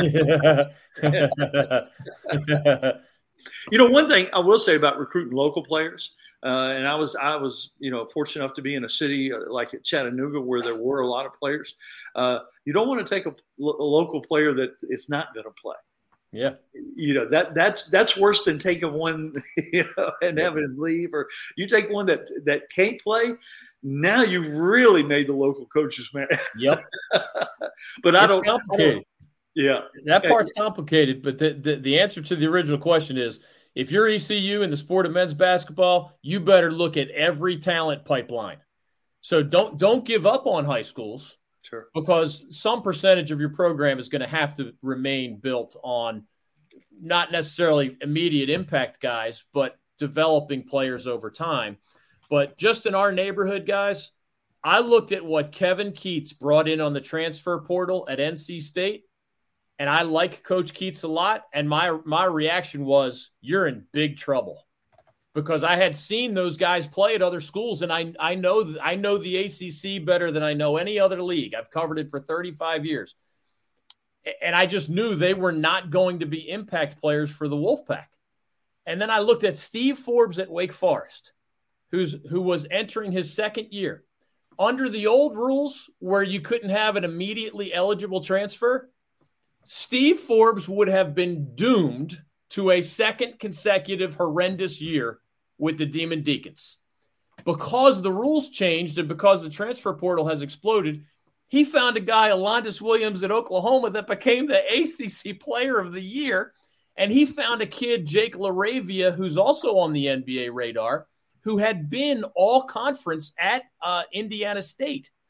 You know, one thing I will say about recruiting local players, and I was, you know, fortunate enough to be in a city like at Chattanooga where there were a lot of players. You don't want to take a local player that is not going to play. Yeah, you know, that's worse than taking one, you know, and having him leave. Or you take one that can't play. Now you've really made the local coaches mad. Yep. But it's complicated. Yeah, that part's complicated. But the answer to the original question is, if you're ECU in the sport of men's basketball, you better look at every talent pipeline. So don't give up on high schools. Sure. Because some percentage of your program is going to have to remain built on not necessarily immediate impact guys, but developing players over time. But just in our neighborhood, guys, I looked at what Kevin Keats brought in on the transfer portal at NC State, and I like Coach Keats a lot. And my reaction was, you're in big trouble. Because I had seen those guys play at other schools, and I know the ACC better than I know any other league. I've covered it for 35 years. And I just knew they were not going to be impact players for the Wolfpack. And then I looked at Steve Forbes at Wake Forest, who was entering his second year. Under the old rules where you couldn't have an immediately eligible transfer, Steve Forbes would have been doomed to a second consecutive horrendous year with the Demon Deacons. Because the rules changed and because the transfer portal has exploded, he found a guy, Alondas Williams at Oklahoma, that became the ACC Player of the Year. And he found a kid, Jake LaRavia, who's also on the NBA radar, who had been all conference at Indiana State.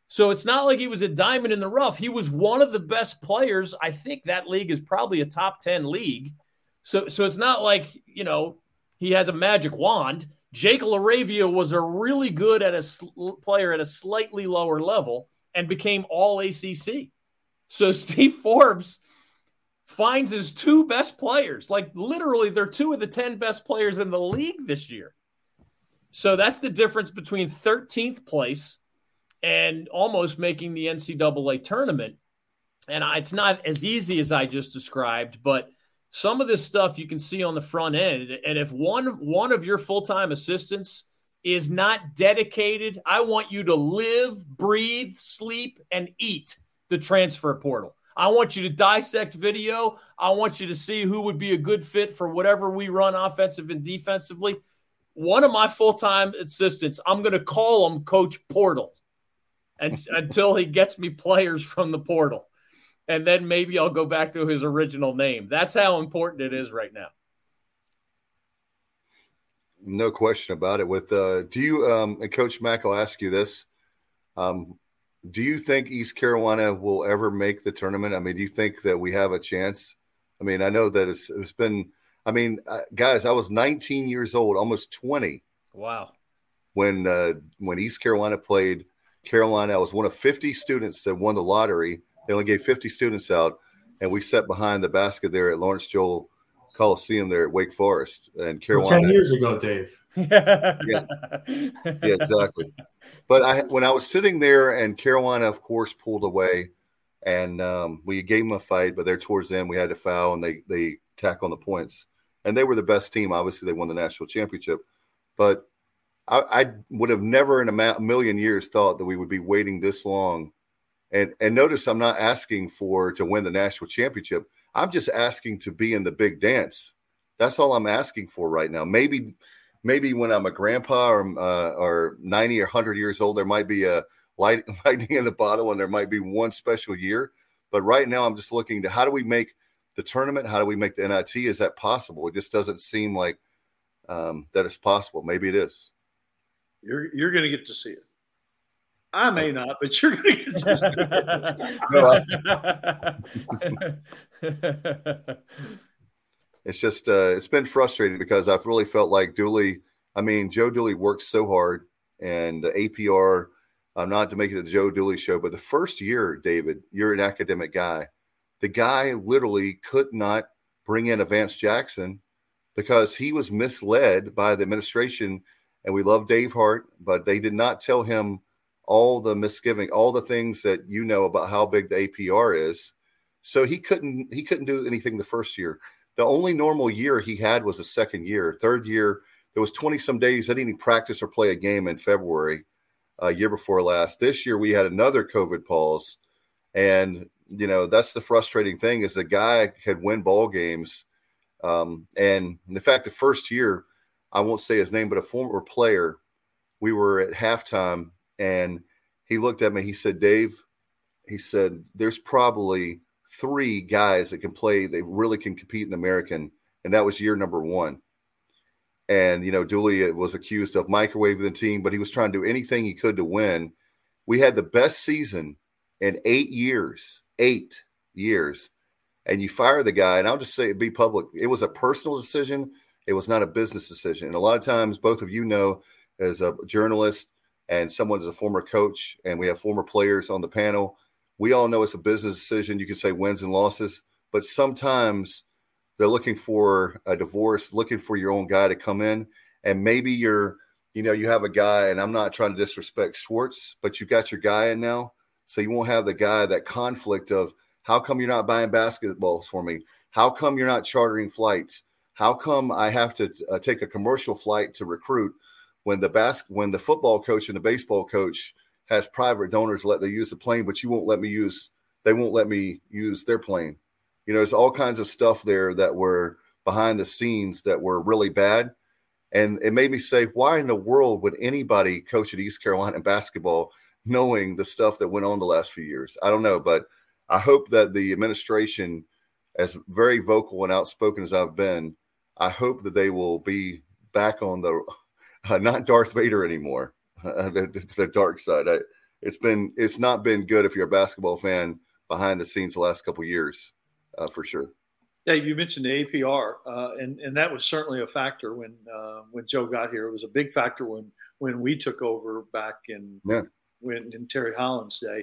So it's not like he was a diamond in the rough. He was one of the best players. I think that league is probably a top 10 league. So it's not like, he has a magic wand. Jake LaRavia was a really good player at a slightly lower level and became all ACC. So Steve Forbes finds his 2 best players. Like literally they're 2 of the 10 best players in the league this year. So that's the difference between 13th place and almost making the NCAA tournament. And it's not as easy as I just described, but some of this stuff you can see on the front end. And if one of your full-time assistants is not dedicated, I want you to live, breathe, sleep, and eat the transfer portal. I want you to dissect video. I want you to see who would be a good fit for whatever we run offensive and defensively. One of my full-time assistants, I'm going to call him Coach Portal until he gets me players from the portal. And then maybe I'll go back to his original name. That's how important it is right now. No question about it. With do you and Coach Mack, I'll ask you this: do you think East Carolina will ever make the tournament? I mean, do you think that we have a chance? I mean, I know that it's been. I mean, guys, I was 19 years old, almost 20. Wow. When East Carolina played Carolina, I was one of 50 students that won the lottery. They only gave 50 students out, and we sat behind the basket there at Lawrence Joel Coliseum there at Wake Forest. And Carolina 10 years ago, Dave. Yeah, exactly. But when I was sitting there, and Carolina, of course, pulled away, and we gave them a fight, but there towards the end we had to foul, and they tack on the points. And they were the best team. Obviously, they won the national championship. But I would have never in a million years thought that we would be waiting this long. And notice I'm not asking to win the national championship. I'm just asking to be in the big dance. That's all I'm asking for right now. Maybe when I'm a grandpa or 90 or 100 years old, there might be a lightning in the bottle and there might be one special year. But right now I'm just looking to how do we make the tournament? How do we make the NIT? Is that possible? It just doesn't seem like that it's possible. Maybe it is. You're going to get to see it. I may not, but you're going to get to see it. It's just it's been frustrating because I've really felt like Dooley. I mean, Joe Dooley works so hard, and the APR. Not to make it a Joe Dooley show, but the first year, David, you're an academic guy. The guy literally could not bring in Vance Jackson because he was misled by the administration. And we love Dave Hart, but they did not tell him all the misgiving, all the things that you know about how big the APR is. So he couldn't do anything the first year. The only normal year he had was the second year. Third year, there was 20-some days. They didn't even practice or play a game in February, year before last. This year, we had another COVID pause. And, that's the frustrating thing is the guy could win ball games. And in fact, the first year, I won't say his name, but a former player, we were at halftime, and he looked at me. He said, Dave, he said, there's probably 3 guys that can play. They really can compete in the American. And that was year number 1. And, Dooley was accused of microwaving the team, but he was trying to do anything he could to win. We had the best season in 8 years. 8 years. And you fire the guy, and I'll just say it, be public. It was a personal decision. It was not a business decision. And a lot of times, both of you know, as a journalist and someone as a former coach, and we have former players on the panel, we all know it's a business decision. You can say wins and losses, but sometimes they're looking for a divorce, looking for your own guy to come in. And maybe you have a guy, and I'm not trying to disrespect Schwartz, but you got your guy in now. So you won't have the guy, that conflict of how come you're not buying basketballs for me? How come you're not chartering flights? How come I have to take a commercial flight to recruit when the football coach and the baseball coach has private donors let them use the plane, but they won't let me use their plane. There's all kinds of stuff there that were behind the scenes that were really bad. And it made me say, why in the world would anybody coach at East Carolina basketball knowing the stuff that went on the last few years? I don't know, but I hope that the administration, as very vocal and outspoken as I've been, I hope that they will be back on the not Darth Vader anymore, the dark side. it's not been good if you're a basketball fan behind the scenes the last couple of years, for sure. Dave, you mentioned the APR, and that was certainly a factor when Joe got here. It was a big factor when we took over back in Terry Holland's day.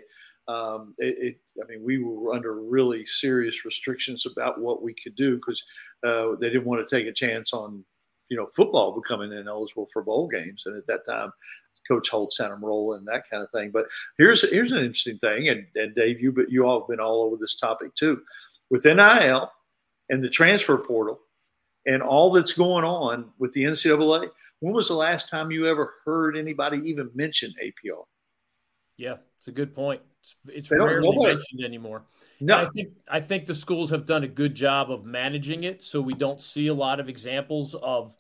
We were under really serious restrictions about what we could do because they didn't want to take a chance on, football becoming ineligible for bowl games. And at that time, Coach Holtz had them rolling and that kind of thing. But here's an interesting thing, and Dave, you all have been all over this topic too. With NIL and the transfer portal and all that's going on with the NCAA, when was the last time you ever heard anybody even mention APR? Yeah, it's a good point. It's rarely mentioned anymore. No, I think the schools have done a good job of managing it, so we don't see a lot of examples of,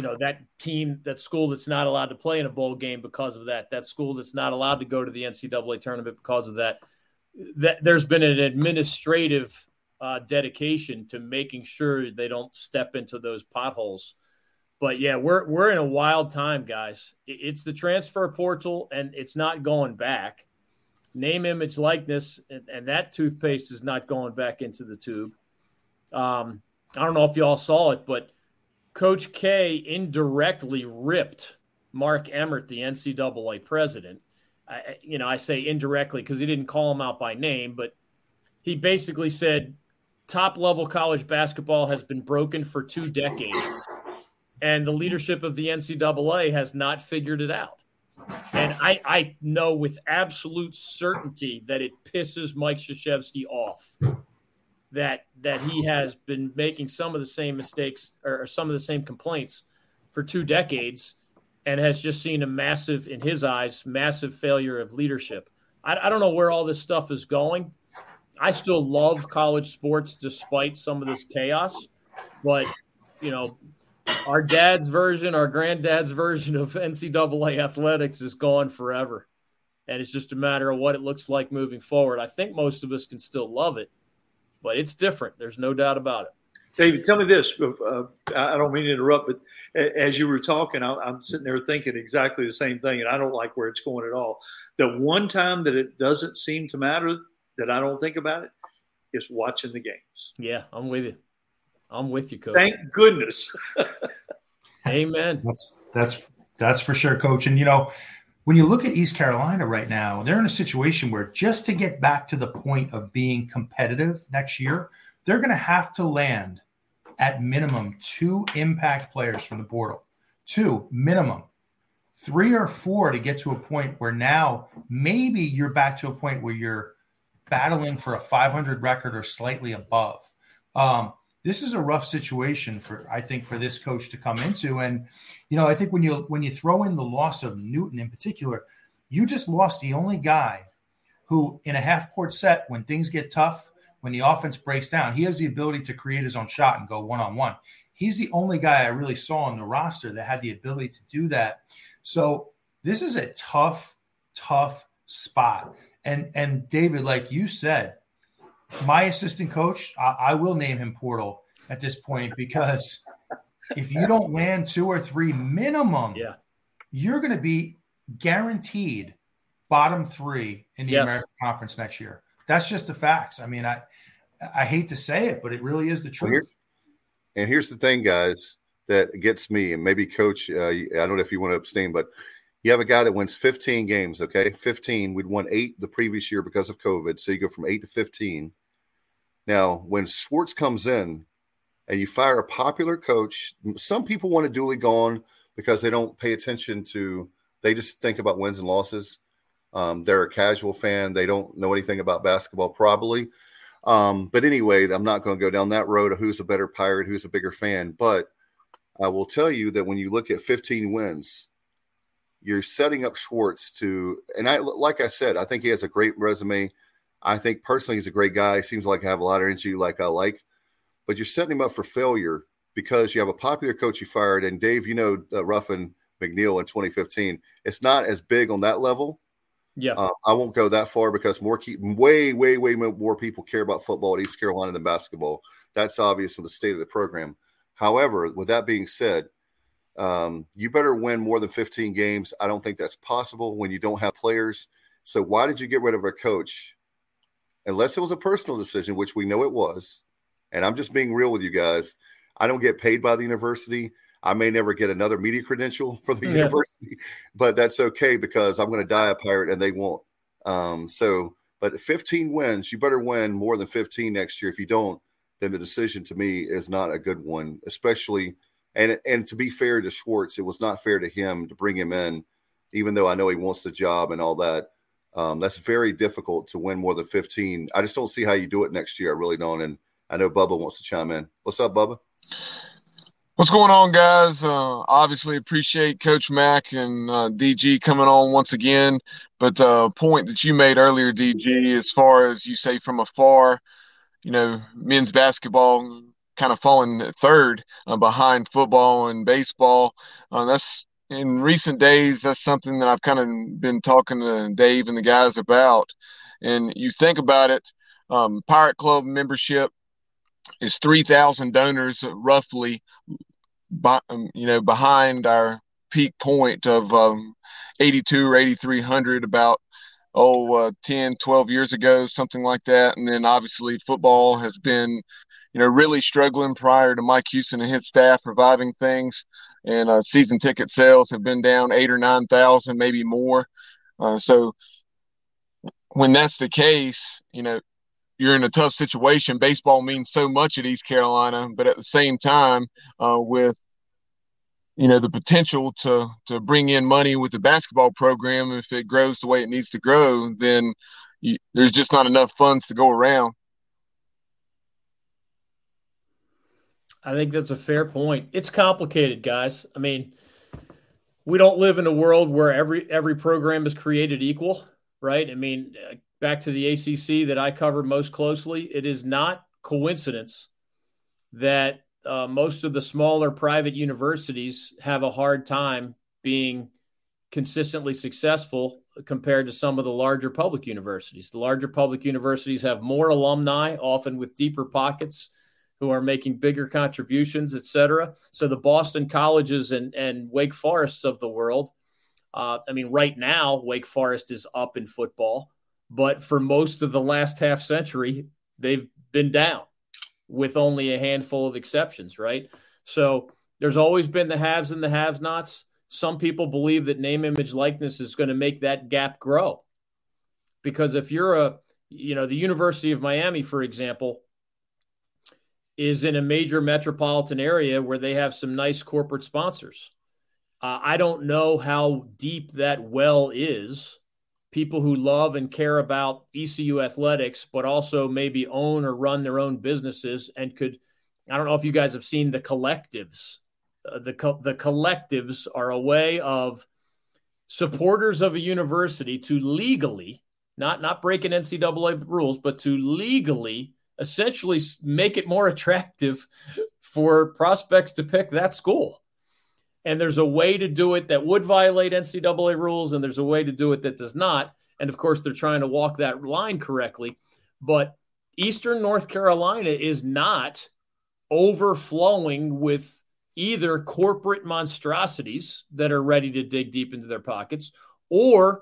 that school that's not allowed to play in a bowl game because of that school that's not allowed to go to the NCAA tournament because of that. That there's been an administrative dedication to making sure they don't step into those potholes. But yeah, we're in a wild time, guys. It's the transfer portal, and it's not going back. Name, image, likeness, and that toothpaste is not going back into the tube. I don't know if you all saw it, but Coach K indirectly ripped Mark Emmert, the NCAA president. I say indirectly because he didn't call him out by name, but he basically said top-level college basketball has been broken for 2 decades, and the leadership of the NCAA has not figured it out. And I know with absolute certainty that it pisses Mike Krzyzewski off that he has been making some of the same mistakes or some of the same complaints for 2 decades and has just seen a massive, in his eyes, massive failure of leadership. I don't know where all this stuff is going. I still love college sports despite some of this chaos, but, our dad's version, our granddad's version of NCAA athletics is gone forever. And it's just a matter of what it looks like moving forward. I think most of us can still love it, but it's different. There's no doubt about it. David, tell me this. I don't mean to interrupt, but as you were talking, I'm sitting there thinking exactly the same thing, and I don't like where it's going at all. The one time that it doesn't seem to matter that I don't think about it is watching the games. Yeah, I'm with you. I'm with you, Coach. Thank goodness. Amen. That's for sure, Coach. And, when you look at East Carolina right now, they're in a situation where just to get back to the point of being competitive next year, they're going to have to land at minimum 2 impact players from the portal. 2 minimum. 3 or 4 to get to a point where now maybe you're back to a point where you're battling for a 500 record or slightly above. This is a rough situation for this coach to come into. And, I think when you throw in the loss of Newton in particular, you just lost the only guy who in a half court set, when things get tough, when the offense breaks down, he has the ability to create his own shot and go one-on-one. He's the only guy I really saw on the roster that had the ability to do that. So this is a tough spot. And David, like you said, my assistant coach, I will name him Portal at this point, because if you don't land 2 or 3 minimum, you're going to be guaranteed bottom 3 in the American Conference next year. That's just the facts. I mean, I hate to say it, but it really is the truth. And here's the thing, guys, that gets me, and maybe Coach, I don't know if you want to abstain, but you have a guy that wins 15 games, okay? 15. We'd won 8 the previous year because of COVID, so you go from 8 to 15. Now, when Schwartz comes in and you fire a popular coach, some people want to Dooley gone because they don't pay attention to – they just think about wins and losses. They're a casual fan. They don't know anything about basketball probably. But anyway, I'm not going to go down that road of who's a better Pirate, who's a bigger fan. But I will tell you that when you look at 15 wins – you're setting up Schwartz to, and like I said, I think he has a great resume. I think personally he's a great guy. Seems like I have a lot of energy like I like. But you're setting him up for failure because you have a popular coach you fired. And Dave, Ruffin McNeil in 2015. It's not as big on that level. Yeah. I won't go that far because way more people care about football at East Carolina than basketball. That's obvious with the state of the program. However, with that being said, you better win more than 15 games. I don't think that's possible when you don't have players. So why did you get rid of a coach? Unless it was a personal decision, which we know it was. And I'm just being real with you guys. I don't get paid by the university. I may never get another media credential for the university, but that's okay because I'm going to die a Pirate and they won't. But 15 wins, you better win more than 15 next year. If you don't, then the decision to me is not a good one, especially and to be fair to Schwartz, it was not fair to him to bring him in, even though I know he wants the job and all that. That's very difficult to win more than 15. I just don't see how you do it next year. I really don't. And I know Bubba wants to chime in. What's up, Bubba? What's going on, guys? Obviously appreciate Coach Mack and DG coming on once again. But point that you made earlier, DG, as far as you say from afar, men's basketball kind of falling third behind football and baseball. That's in recent days, that's something that I've kind of been talking to Dave and the guys about. And you think about it, Pirate Club membership is 3,000 donors roughly, behind our peak point of 82 or 8,300 about 10, 12 years ago, something like that. And then obviously football has been, really struggling prior to Mike Houston and his staff reviving things. And season ticket sales have been down 8,000 or 9,000, maybe more. So when that's the case, you're in a tough situation. Baseball means so much at East Carolina, but at the same time, with the potential to bring in money with the basketball program, if it grows the way it needs to grow, then there's just not enough funds to go around. I think that's a fair point. It's complicated, guys. I mean, we don't live in a world where every program is created equal, right? I mean, back to the ACC that I cover most closely, it is not coincidence that most of the smaller private universities have a hard time being consistently successful compared to some of the larger public universities. The larger public universities have more alumni, often with deeper pockets, who are making bigger contributions, et cetera. So the Boston colleges and Wake Forests of the world, right now, Wake Forest is up in football, but for most of the last half century, they've been down with only a handful of exceptions, right? So there's always been the haves and the have-nots. Some people believe that name, image, likeness is going to make that gap grow. Because if you're the University of Miami, for example, is in a major metropolitan area where they have some nice corporate sponsors. I don't know how deep that well is. People who love and care about ECU athletics, but also maybe own or run their own businesses and could, I don't know if you guys have seen the collectives. The collectives are a way of supporters of a university to legally, not breaking NCAA rules, but to legally essentially make it more attractive for prospects to pick that school. And there's a way to do it that would violate NCAA rules, and there's a way to do it that does not. And, of course, they're trying to walk that line correctly. But Eastern North Carolina is not overflowing with either corporate monstrosities that are ready to dig deep into their pockets or,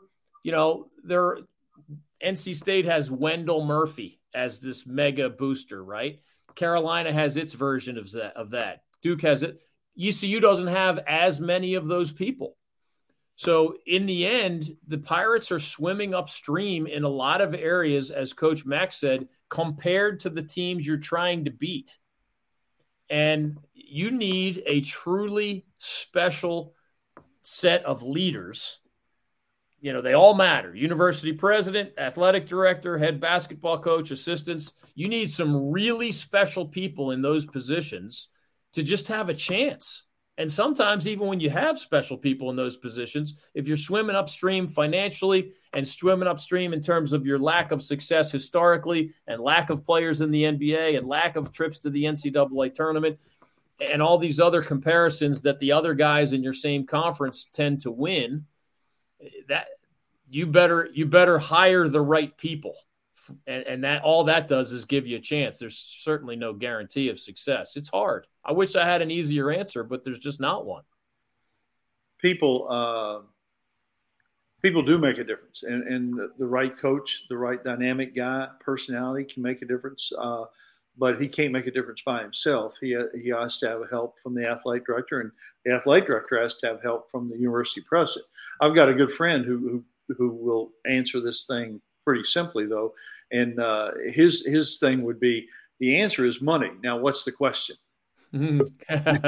NC State has Wendell Murphy as this mega booster, right? Carolina has its version of that. Duke has it. ECU doesn't have as many of those people. So in the end, the Pirates are swimming upstream in a lot of areas, as Coach Mack said, compared to the teams you're trying to beat. And you need a truly special set of leaders. They all matter. University president, athletic director, head basketball coach, assistants. You need some really special people in those positions to just have a chance. And sometimes even when you have special people in those positions, if you're swimming upstream financially and swimming upstream in terms of your lack of success historically and lack of players in the NBA and lack of trips to the NCAA tournament and all these other comparisons that the other guys in your same conference tend to win, that you better hire the right people. And that all that does is give you a chance. There's certainly no guarantee of success. It's hard. I wish I had an easier answer, but there's just not one. People, people do make a difference, and the right coach, the right dynamic guy, personality can make a difference. But he can't make a difference by himself. He has to have help from the athletic director, and the athletic director has to have help from the university president. I've got a good friend who will answer this thing pretty simply, though, and his thing would be, the answer is money. Now, what's the question? It's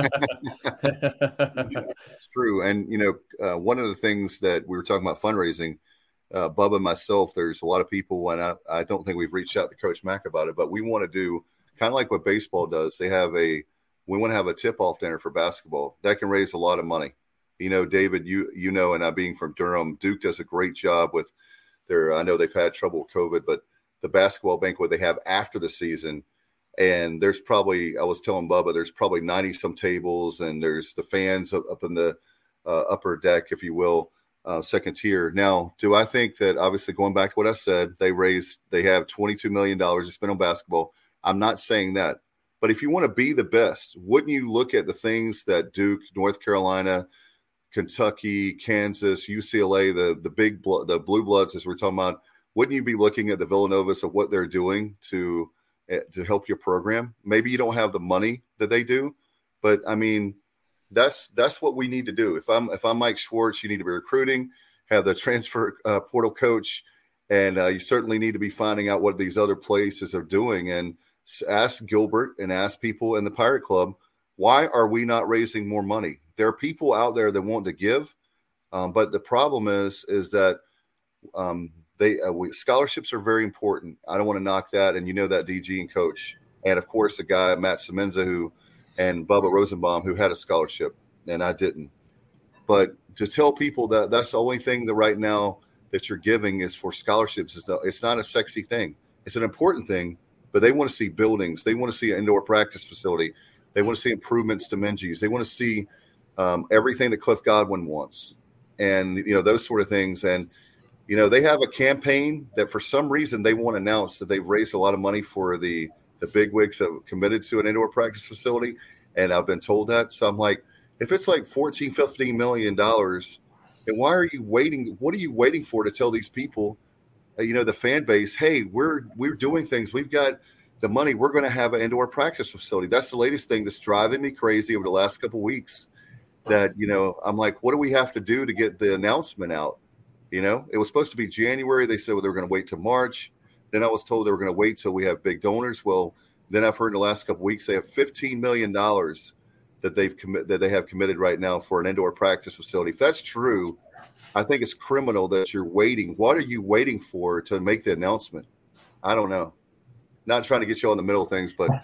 true. And, one of the things that we were talking about fundraising, Bubba and myself, there's a lot of people, and I don't think we've reached out to Coach Mack about it, but we want to do kind of like what baseball does. We want to have a tip-off dinner for basketball. That can raise a lot of money. David, and I being from Durham, Duke does a great job with I know they've had trouble with COVID, but the basketball banquet they have after the season, and there's probably, I was telling Bubba, there's probably 90 some tables, and there's the fans up in the upper deck, if you will, second tier. Now, do I think that, obviously going back to what I said, they have $22 million to spend on basketball. I'm not saying that, but if you want to be the best, wouldn't you look at the things that Duke, North Carolina, Kentucky, Kansas, UCLA, the blue bloods, as we're talking about, wouldn't you be looking at the Villanovas of what they're doing to help your program? Maybe you don't have the money that they do, but I mean, that's what we need to do. If I'm Mike Schwartz, you need to be recruiting, have the transfer portal coach, and you certainly need to be finding out what these other places are doing, and ask Gilbert and ask people in the Pirate Club, why are we not raising more money? There are people out there that want to give, but the problem is that scholarships are very important. I don't want to knock that, and that, DG and Coach, and of course the guy Matt Semenza and Bubba Rosenbaum, who had a scholarship, and I didn't. But to tell people that that's the only thing that right now that you're giving is for scholarships, it's not a sexy thing. It's an important thing, but they want to see buildings. They want to see an indoor practice facility. They want to see improvements to Minges. They want to see everything that Cliff Godwin wants, and those sort of things. And they have a campaign that for some reason they want to announce that they've raised a lot of money for the bigwigs that have committed to an indoor practice facility, and I've been told that. So I'm like, if it's like $14-15 million, then why are you waiting? What are you waiting for to tell these people, the fan base, hey, we're doing things. We've got the money. We're going to have an indoor practice facility. That's the latest thing that's driving me crazy over the last couple of weeks. That I'm like, what do we have to do to get the announcement out? It was supposed to be January. They said, well, they were going to wait till March. Then I was told they were going to wait till we have big donors. Well, then I've heard in the last couple of weeks they have $15 million that they have committed right now for an indoor practice facility. If that's true, I think it's criminal that you're waiting. What are you waiting for to make the announcement? I don't know. Not trying to get you all in the middle of things, but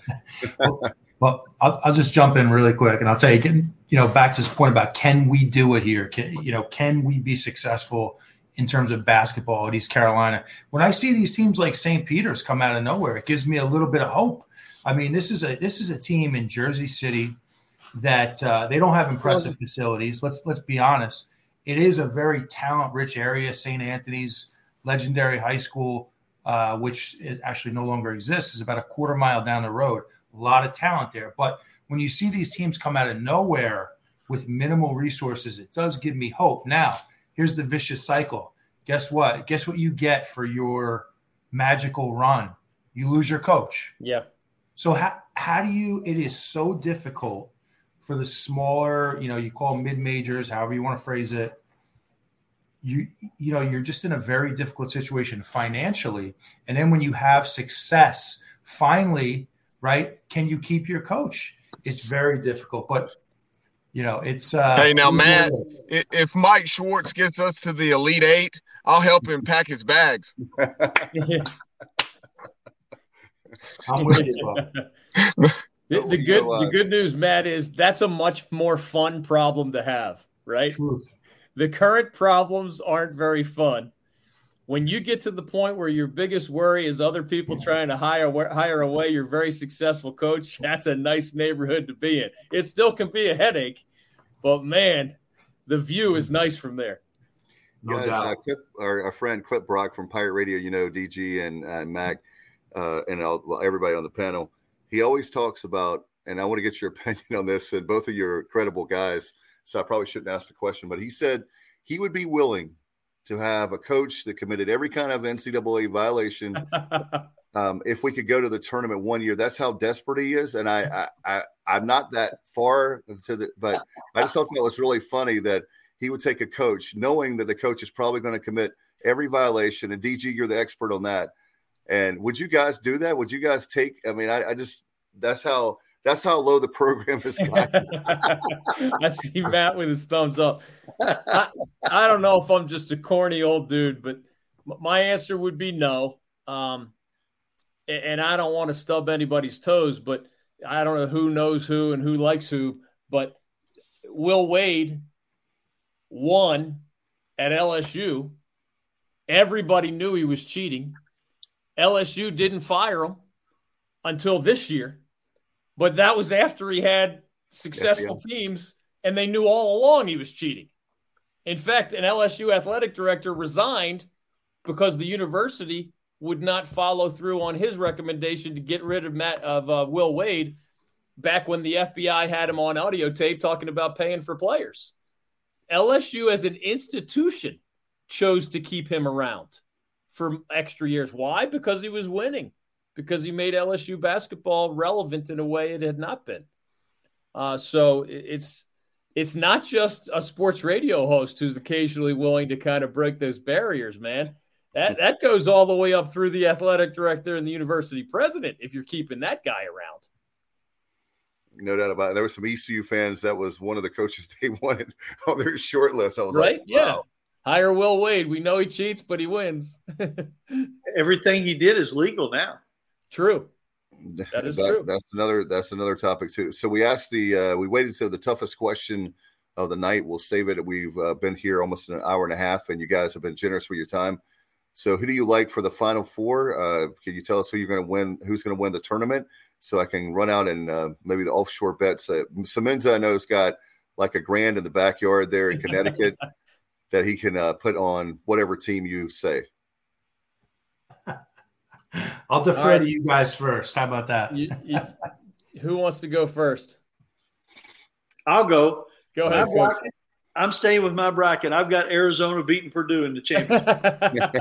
well, I'll just jump in really quick, and I'll tell you, back to this point about, can we do it here? Can we be successful in terms of basketball at East Carolina? When I see these teams like St. Peter's come out of nowhere, it gives me a little bit of hope. I mean, this is a team in Jersey City that they don't have impressive facilities. Let's be honest. It is a very talent-rich area. St. Anthony's legendary high school, which actually no longer exists, is about a quarter mile down the road. A lot of talent there. But when you see these teams come out of nowhere with minimal resources, it does give me hope. Now, here's the vicious cycle. Guess what? Guess what you get for your magical run? You lose your coach. Yeah. So how do you – it is so difficult for the smaller, you call mid-majors, however you want to phrase it. You're just in a very difficult situation financially. And then when you have success, finally, right, can you keep your coach? It's very difficult. But, it's hey, now, Matt, if Mike Schwartz gets us to the Elite Eight, I'll help him pack his bags. I'm with you. The good news, Matt, is that's a much more fun problem to have, right? Truth. The current problems aren't very fun. When you get to the point where your biggest worry is other people trying to hire away your very successful coach, that's a nice neighborhood to be in. It still can be a headache, but, man, the view is nice from there. No doubt. Our friend Clip Brock from Pirate Radio, DG and Mac, and everybody on the panel, he always talks about, and I want to get your opinion on this, and both of you are credible guys, so I probably shouldn't ask the question, but he said he would be willing to have a coach that committed every kind of NCAA violation. If we could go to the tournament one year, that's how desperate he is. And I'm not that far but I just thought that was really funny that he would take a coach knowing that the coach is probably going to commit every violation. And DG, you're the expert on that. And would you guys do that? Would you guys take, I mean, I just, that's how low the program has gotten. I see Matt with his thumbs up. I don't know if I'm just a corny old dude, but my answer would be no. And I don't want to stub anybody's toes, but I don't know who knows who and who likes who, but Will Wade won at LSU. Everybody knew he was cheating. LSU didn't fire him until this year, but that was after he had successful teams, and they knew all along he was cheating. In fact, an LSU athletic director resigned because the university would not follow through on his recommendation to get rid of Will Wade back when the FBI had him on audio tape talking about paying for players. LSU as an institution chose to keep him around for extra years. Why? Because he was winning, because he made LSU basketball relevant in a way it had not been. So it's not just a sports radio host who's occasionally willing to kind of break those barriers, man. That goes all the way up through the athletic director and the university president if you're keeping that guy around. No doubt about it. There were some ECU fans that was one of the coaches they wanted on their short list. I was right? Like, wow. Yeah. Hire Will Wade. We know he cheats, but he wins. Everything he did is legal now. True. That is true. That's another topic too. So we asked we waited till the toughest question of the night. We'll save it. We've been here almost an hour and a half, and you guys have been generous with your time. So who do you like for the Final Four? Can you tell us who's going to win the tournament? So I can run out and maybe the offshore bets. Semenza, I know, has got like $1,000 in the backyard there in Connecticut that he can put on whatever team you say. I'll defer to you guys first. How about that? Who wants to go first? I'll go. Go ahead. I'm staying with my bracket. I've got Arizona beating Purdue in the championship.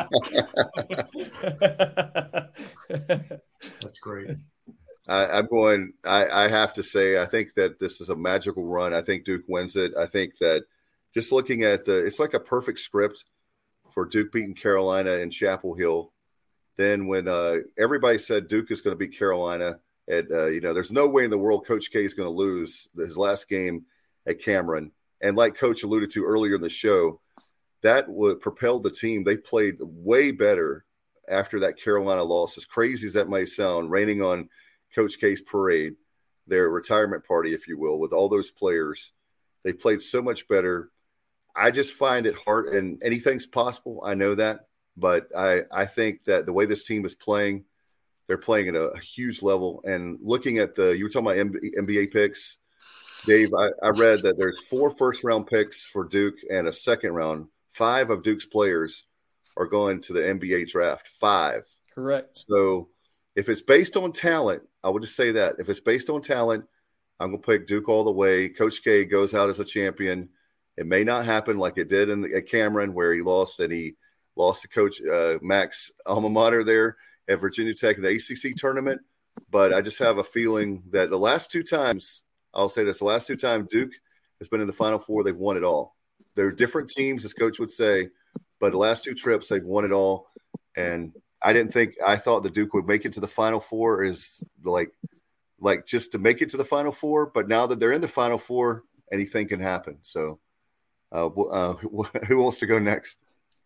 That's great. I'm going. I have to say, I think that this is a magical run. I think Duke wins it. I think that just looking at it's like a perfect script for Duke beating Carolina in Chapel Hill. Then when everybody said Duke is going to beat Carolina, there's no way in the world Coach K is going to lose his last game at Cameron. And like Coach alluded to earlier in the show, that would propel the team. They played way better after that Carolina loss. As crazy as that may sound, raining on Coach K's parade, their retirement party, if you will, with all those players. They played so much better. I just find it hard, and anything's possible. I know that. But I think that the way this team is playing, they're playing at a huge level. And looking at you were talking about NBA picks, Dave, I read that there's 4 first-round picks for Duke and a second round. 5 of Duke's players are going to the NBA draft. 5. Correct. So if it's based on talent, I would just say that. If it's based on talent, I'm going to pick Duke all the way. Coach K goes out as a champion. It may not happen like it did at Cameron where he lost to Coach Mac's alma mater there at Virginia Tech in the ACC tournament. But I just have a feeling that the last 2 times, I'll say this, the last 2 times Duke has been in the Final Four, they've won it all. They're different teams, as Coach would say, but the last 2 trips, they've won it all. And I thought that Duke would make it to the Final Four is like just to make it to the Final Four. But now that they're in the Final Four, anything can happen. So who wants to go next?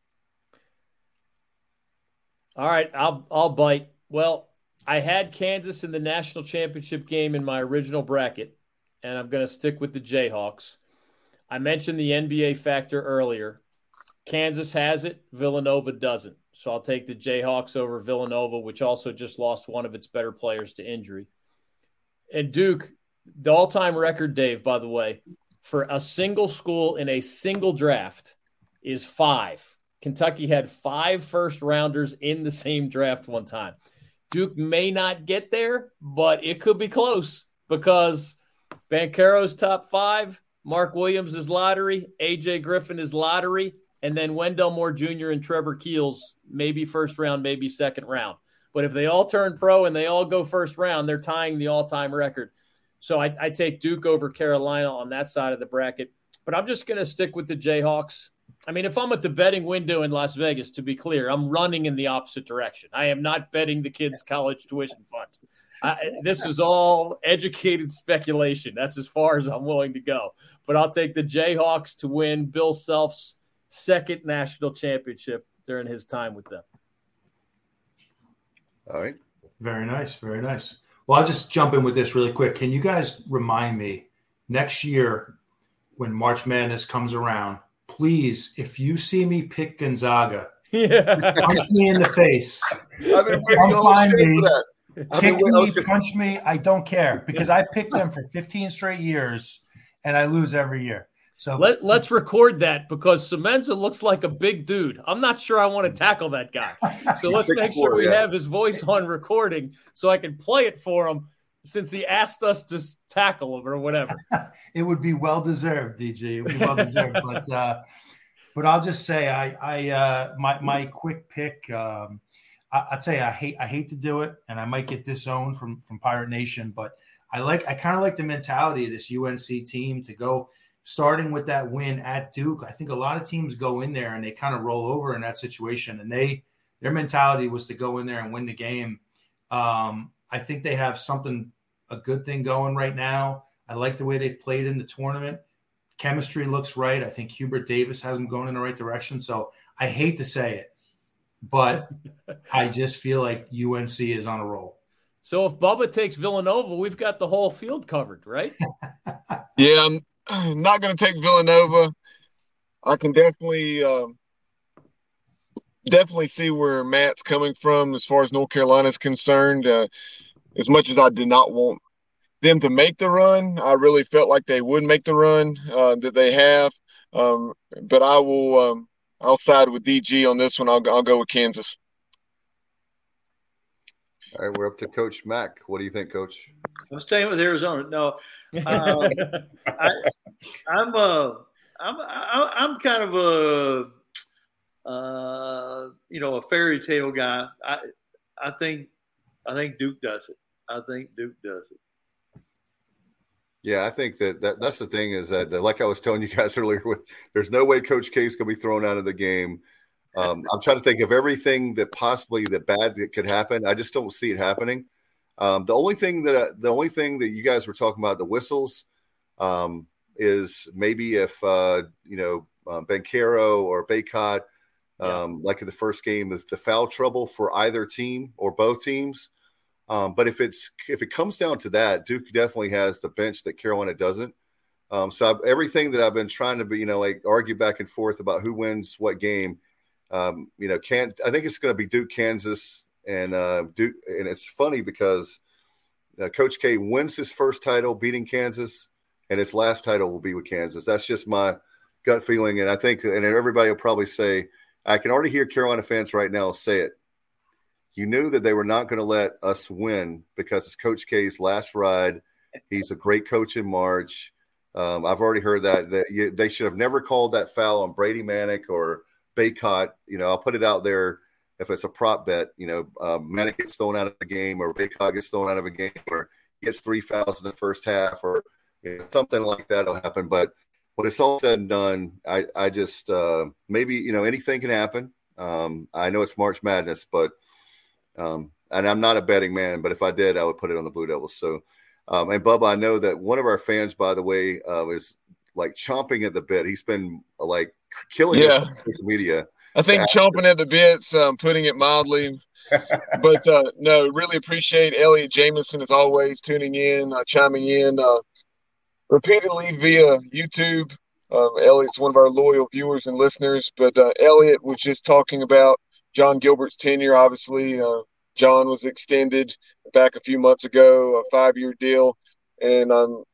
All right, I'll bite. Well, I had Kansas in the national championship game in my original bracket, and I'm going to stick with the Jayhawks. I mentioned the NBA factor earlier. Kansas has it, Villanova doesn't. So I'll take the Jayhawks over Villanova, which also just lost one of its better players to injury. And Duke, the all-time record, Dave, by the way, for a single school in a single draft is 5. Kentucky had 5 first-rounders in the same draft one time. Duke may not get there, but it could be close because Banchero's top 5, Mark Williams is lottery, A.J. Griffin is lottery, and then Wendell Moore Jr. and Trevor Keels, maybe first round, maybe second round. But if they all turn pro and they all go first round, they're tying the all-time record. So I take Duke over Carolina on that side of the bracket. But I'm just going to stick with the Jayhawks. I mean, if I'm at the betting window in Las Vegas, to be clear, I'm running in the opposite direction. I am not betting the kids' college tuition fund. This is all educated speculation. That's as far as I'm willing to go. But I'll take the Jayhawks to win Bill Self's second national championship during his time with them. All right. Very nice. Very nice. Well, I'll just jump in with this really quick. Can you guys remind me next year when March Madness comes around, please, if you see me pick Gonzaga, punch me in the face. Don't find me. Kick me, punch me. I don't care because I picked them for 15 straight years and I lose every year. So let's record that because Semenza looks like a big dude. I'm not sure I want to tackle that guy. So let's make sure we have his voice on recording so I can play it for him since he asked us to tackle him or whatever. It would be well-deserved, DG. It would be well-deserved. But I'll just say my quick pick, I'd say I hate to do it, and I might get disowned from Pirate Nation, but I kind of like the mentality of this UNC team to go – starting with that win at Duke. I think a lot of teams go in there and they kind of roll over in that situation. And their mentality was to go in there and win the game. I think they have a good thing going right now. I like the way they played in the tournament. Chemistry looks right. I think Hubert Davis has them going in the right direction. So I hate to say it, but I just feel like UNC is on a roll. So if Bubba takes Villanova, we've got the whole field covered, right? Yeah, I'm not going to take Villanova. I can definitely see where Matt's coming from as far as North Carolina is concerned. As much as I did not want them to make the run, I really felt like they would make the run that they have. But I'll side with DG on this one. I'll go with Kansas. All right, we're up to Coach Mack. What do you think, Coach? I'm staying with Arizona. No, I'm kind of a fairy tale guy. I think Duke does it. Yeah, I think that's the thing is that, like I was telling you guys earlier, there's no way Coach K is going to be thrown out of the game. I'm trying to think of everything that possibly bad that could happen. I just don't see it happening. The only thing that you guys were talking about, the whistles, is maybe if Banchero or Bacot, like in the first game, the foul trouble for either team or both teams. But if it comes down to that, Duke definitely has the bench that Carolina doesn't. So everything that I've been trying to be, argue back and forth about who wins what game. I think it's going to be Duke, Kansas, and Duke. And it's funny because Coach K wins his first title beating Kansas, and his last title will be with Kansas. That's just my gut feeling. And I think, and everybody will probably say, I can already hear Carolina fans right now say it. You knew that they were not going to let us win because it's Coach K's last ride. He's a great coach in March. I've already heard that they should have never called that foul on Brady Manick or Bacot. I'll put it out there if it's a prop bet. Manick gets thrown out of the game or Bacot gets thrown out of a game or gets 3 fouls in the first half or something like that will happen. But when it's all said and done, I just maybe anything can happen. I know it's March Madness, but and I'm not a betting man, but if I did, I would put it on the Blue Devils. So, and Bubba, I know that one of our fans, by the way, is like chomping at the bit. He's been like killing us on social media. I think chomping at the bits, putting it mildly. But no, really appreciate Elliot Jamison as always tuning in, chiming in repeatedly via YouTube. Elliot's one of our loyal viewers and listeners. But Elliot was just talking about John Gilbert's tenure. Obviously, John was extended back a few months ago, a 5-year deal, and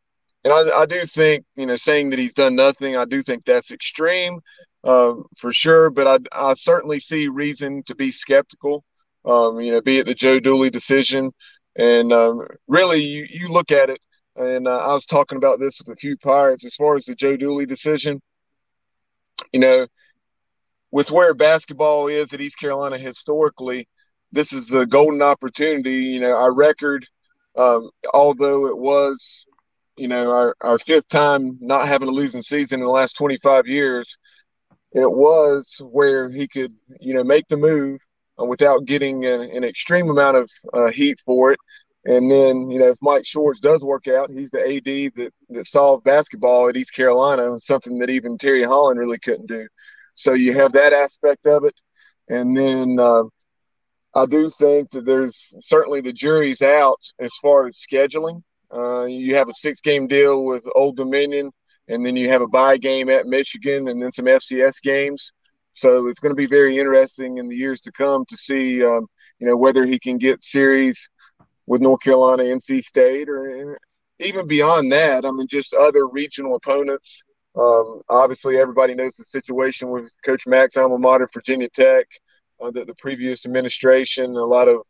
I do think, saying that he's done nothing, I do think that's extreme for sure. But I certainly see reason to be skeptical, be it the Joe Dooley decision. And really, you look at it, and I was talking about this with a few Pirates as far as the Joe Dooley decision. with where basketball is at East Carolina historically, this is a golden opportunity. Our record, although it was, our fifth time not having a losing season in the last 25 years, it was where he could, make the move without getting an extreme amount of heat for it. And then, if Mike Schwartz does work out, he's the AD that solved basketball at East Carolina, something that even Terry Holland really couldn't do. So you have that aspect of it. And then I do think that there's certainly the jury's out as far as scheduling. You have a 6-game deal with Old Dominion, and then you have a bye game at Michigan and then some FCS games. So it's going to be very interesting in the years to come to see, whether he can get series with North Carolina, NC State, or even beyond that. I mean, just other regional opponents. Obviously, everybody knows the situation with Coach Mack's alma mater, Virginia Tech, the previous administration. A lot of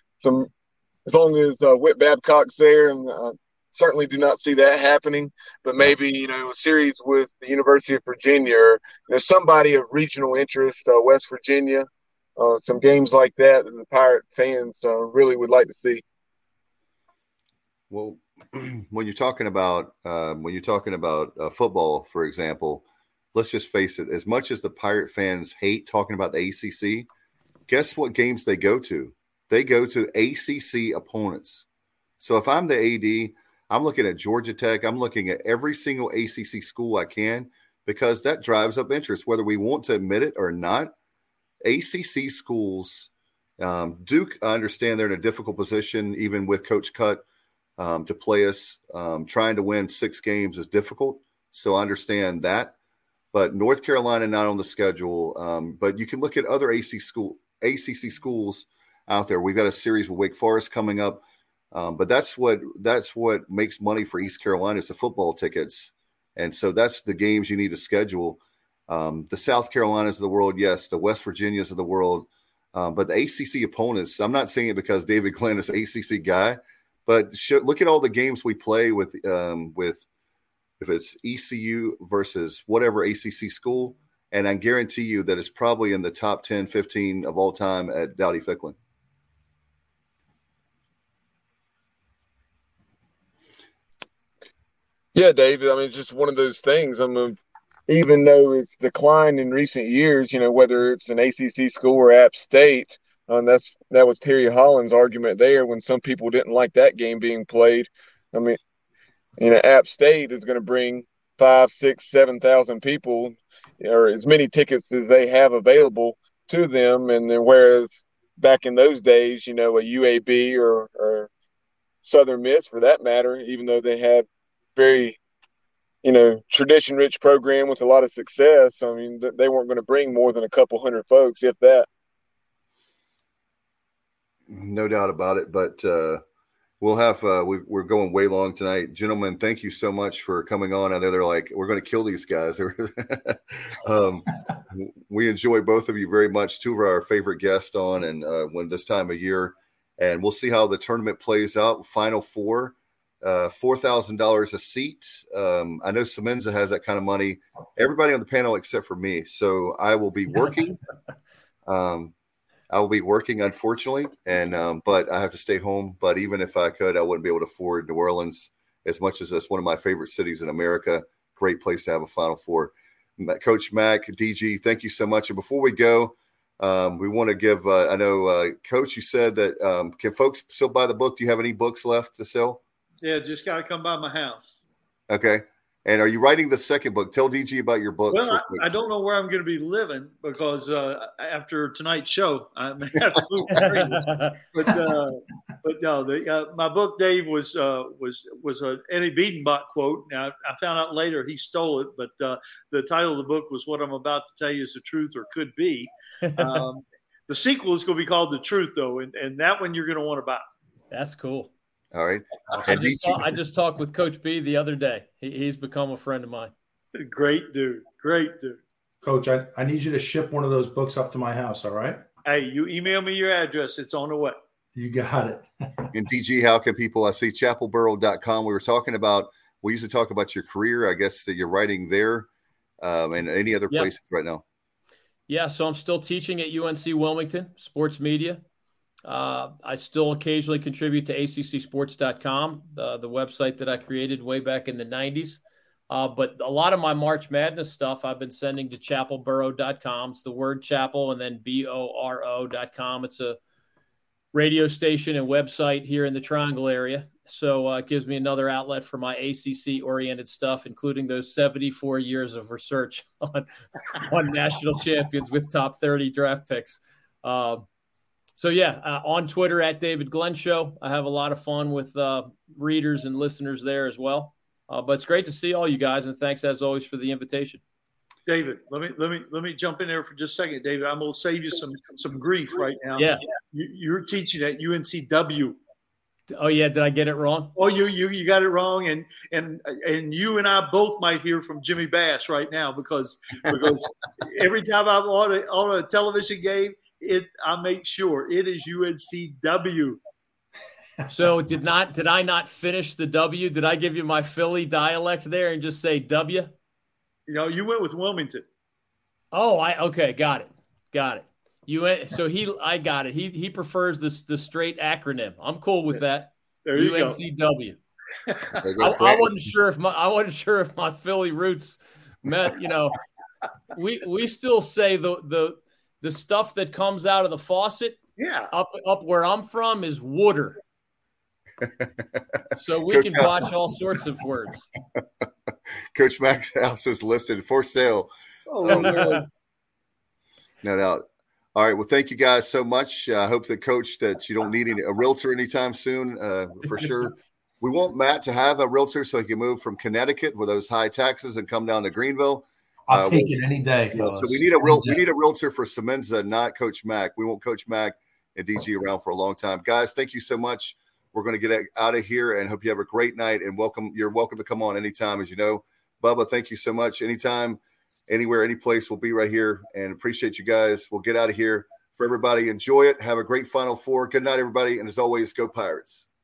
as long as Whit Babcock's there, and certainly do not see that happening. But maybe a series with the University of Virginia, or somebody of regional interest, West Virginia, some games like that the Pirate fans really would like to see. Well, when you're talking about football, for example, let's just face it. As much as the Pirate fans hate talking about the ACC, guess what games they go to? They go to ACC opponents. So if I'm the AD, I'm looking at Georgia Tech. I'm looking at every single ACC school I can, because that drives up interest, whether we want to admit it or not. ACC schools, Duke, I understand they're in a difficult position, even with Coach Cut. To play us, trying to win 6 games is difficult. So I understand that. But North Carolina not on the schedule. But you can look at other ACC schools out there. We've got a series with Wake Forest coming up. But that's what makes money for East Carolina is the football tickets. And so that's the games you need to schedule. The South Carolinas of the world, yes. The West Virginias of the world. But the ACC opponents, I'm not saying it because David Glenn is an ACC guy. But look at all the games we play with if it's ECU versus whatever ACC school, and I guarantee you that it's probably in the top 10, 15 of all time at Dowdy-Ficklen. Yeah, David. I mean, it's just one of those things. I mean, even though it's declined in recent years, whether it's an ACC school or App State. That was Terry Holland's argument there when some people didn't like that game being played. I mean, App State is going to bring 5,000, 6,000, 7,000 people, or as many tickets as they have available to them. And then whereas back in those days, a UAB or Southern Miss for that matter, even though they had very, tradition-rich program with a lot of success, I mean, they weren't going to bring more than a couple hundred folks, if that. No doubt about it, but we'll have we're going way long tonight, gentlemen. Thank you so much for coming on. I know they're like, we're going to kill these guys. We enjoy both of you very much. 2 of our favorite guests on, and when this time of year, and we'll see how the tournament plays out. Final 4, $4,000 a seat. I know Semenza has that kind of money. Everybody on the panel except for me, so I will be working. I will be working, unfortunately, and but I have to stay home. But even if I could, I wouldn't be able to afford New Orleans as much as it's one of my favorite cities in America. Great place to have a Final Four. Coach Mack, DG, thank you so much. And before we go, we want to give I know, Coach, you said that can folks still buy the book? Do you have any books left to sell? Yeah, just got to come by my house. Okay. And are you writing the second book? Tell DG about your books. Well, I don't know where I'm going to be living because after tonight's show, I may have to move. But no, my book, Dave, was a Eddie Biedenbach quote. Now I found out later he stole it, but the title of the book was "What I'm About to Tell You Is the Truth or Could Be." The sequel is going to be called "The Truth," though, and that one you're going to want to buy. That's cool. All right. I just talked with Coach B the other day. He's become a friend of mine. Great dude. Coach, I need you to ship one of those books up to my house, all right? Hey, you email me your address. It's on the way. You got it. And DG, how can people – I see chapelboro.com. We usually talk about your career. I guess that you're writing there and any other places right now. Yeah, so I'm still teaching at UNC Wilmington, sports media. I still occasionally contribute to ACCsports.com, the website that I created way back in the 90s. But a lot of my March Madness stuff I've been sending to chapelboro.com. It's the word chapel and then BORO.com. It's a radio station and website here in the Triangle area. So it gives me another outlet for my ACC-oriented stuff, including those 74 years of research on national champions with top 30 draft picks. On Twitter at David Glenn Show. I have a lot of fun with readers and listeners there as well. But it's great to see all you guys, and thanks as always for the invitation. David, let me jump in there for just a second, David. I'm going to save you some grief right now. Yeah, you're teaching at UNCW. Oh yeah, did I get it wrong? Oh, you got it wrong, and you and I both might hear from Jimmy Bass right now because every time I'm on a television game, I make sure it is UNCW. So did I not finish the W? Did I give you my Philly dialect there and just say W? You went with Wilmington. Oh, okay, got it. I got it. He prefers the straight acronym. I'm cool with that. There you UNCW. I wasn't sure if my Philly roots met. We still say the stuff that comes out of the faucet. Yeah. Up where I'm from is water. So we can watch all sorts of words. Coach Mack's house is listed for sale. Oh, no doubt. All right. Well, thank you guys so much. I hope that, Coach, that you don't need a realtor anytime soon, for sure. We want Matt to have a realtor so he can move from Connecticut with those high taxes and come down to Greenville. I'll take it any day. So we need a realtor for Semenza, not Coach Mack. We want Coach Mack and DG around for a long time. Guys, thank you so much. We're going to get out of here and hope you have a great night and you're welcome to come on anytime. As you know, Bubba, thank you so much. Anytime, anywhere, any place, we'll be right here and appreciate you guys. We'll get out of here. For everybody, enjoy it. Have a great Final Four. Good night, everybody. And as always, go Pirates.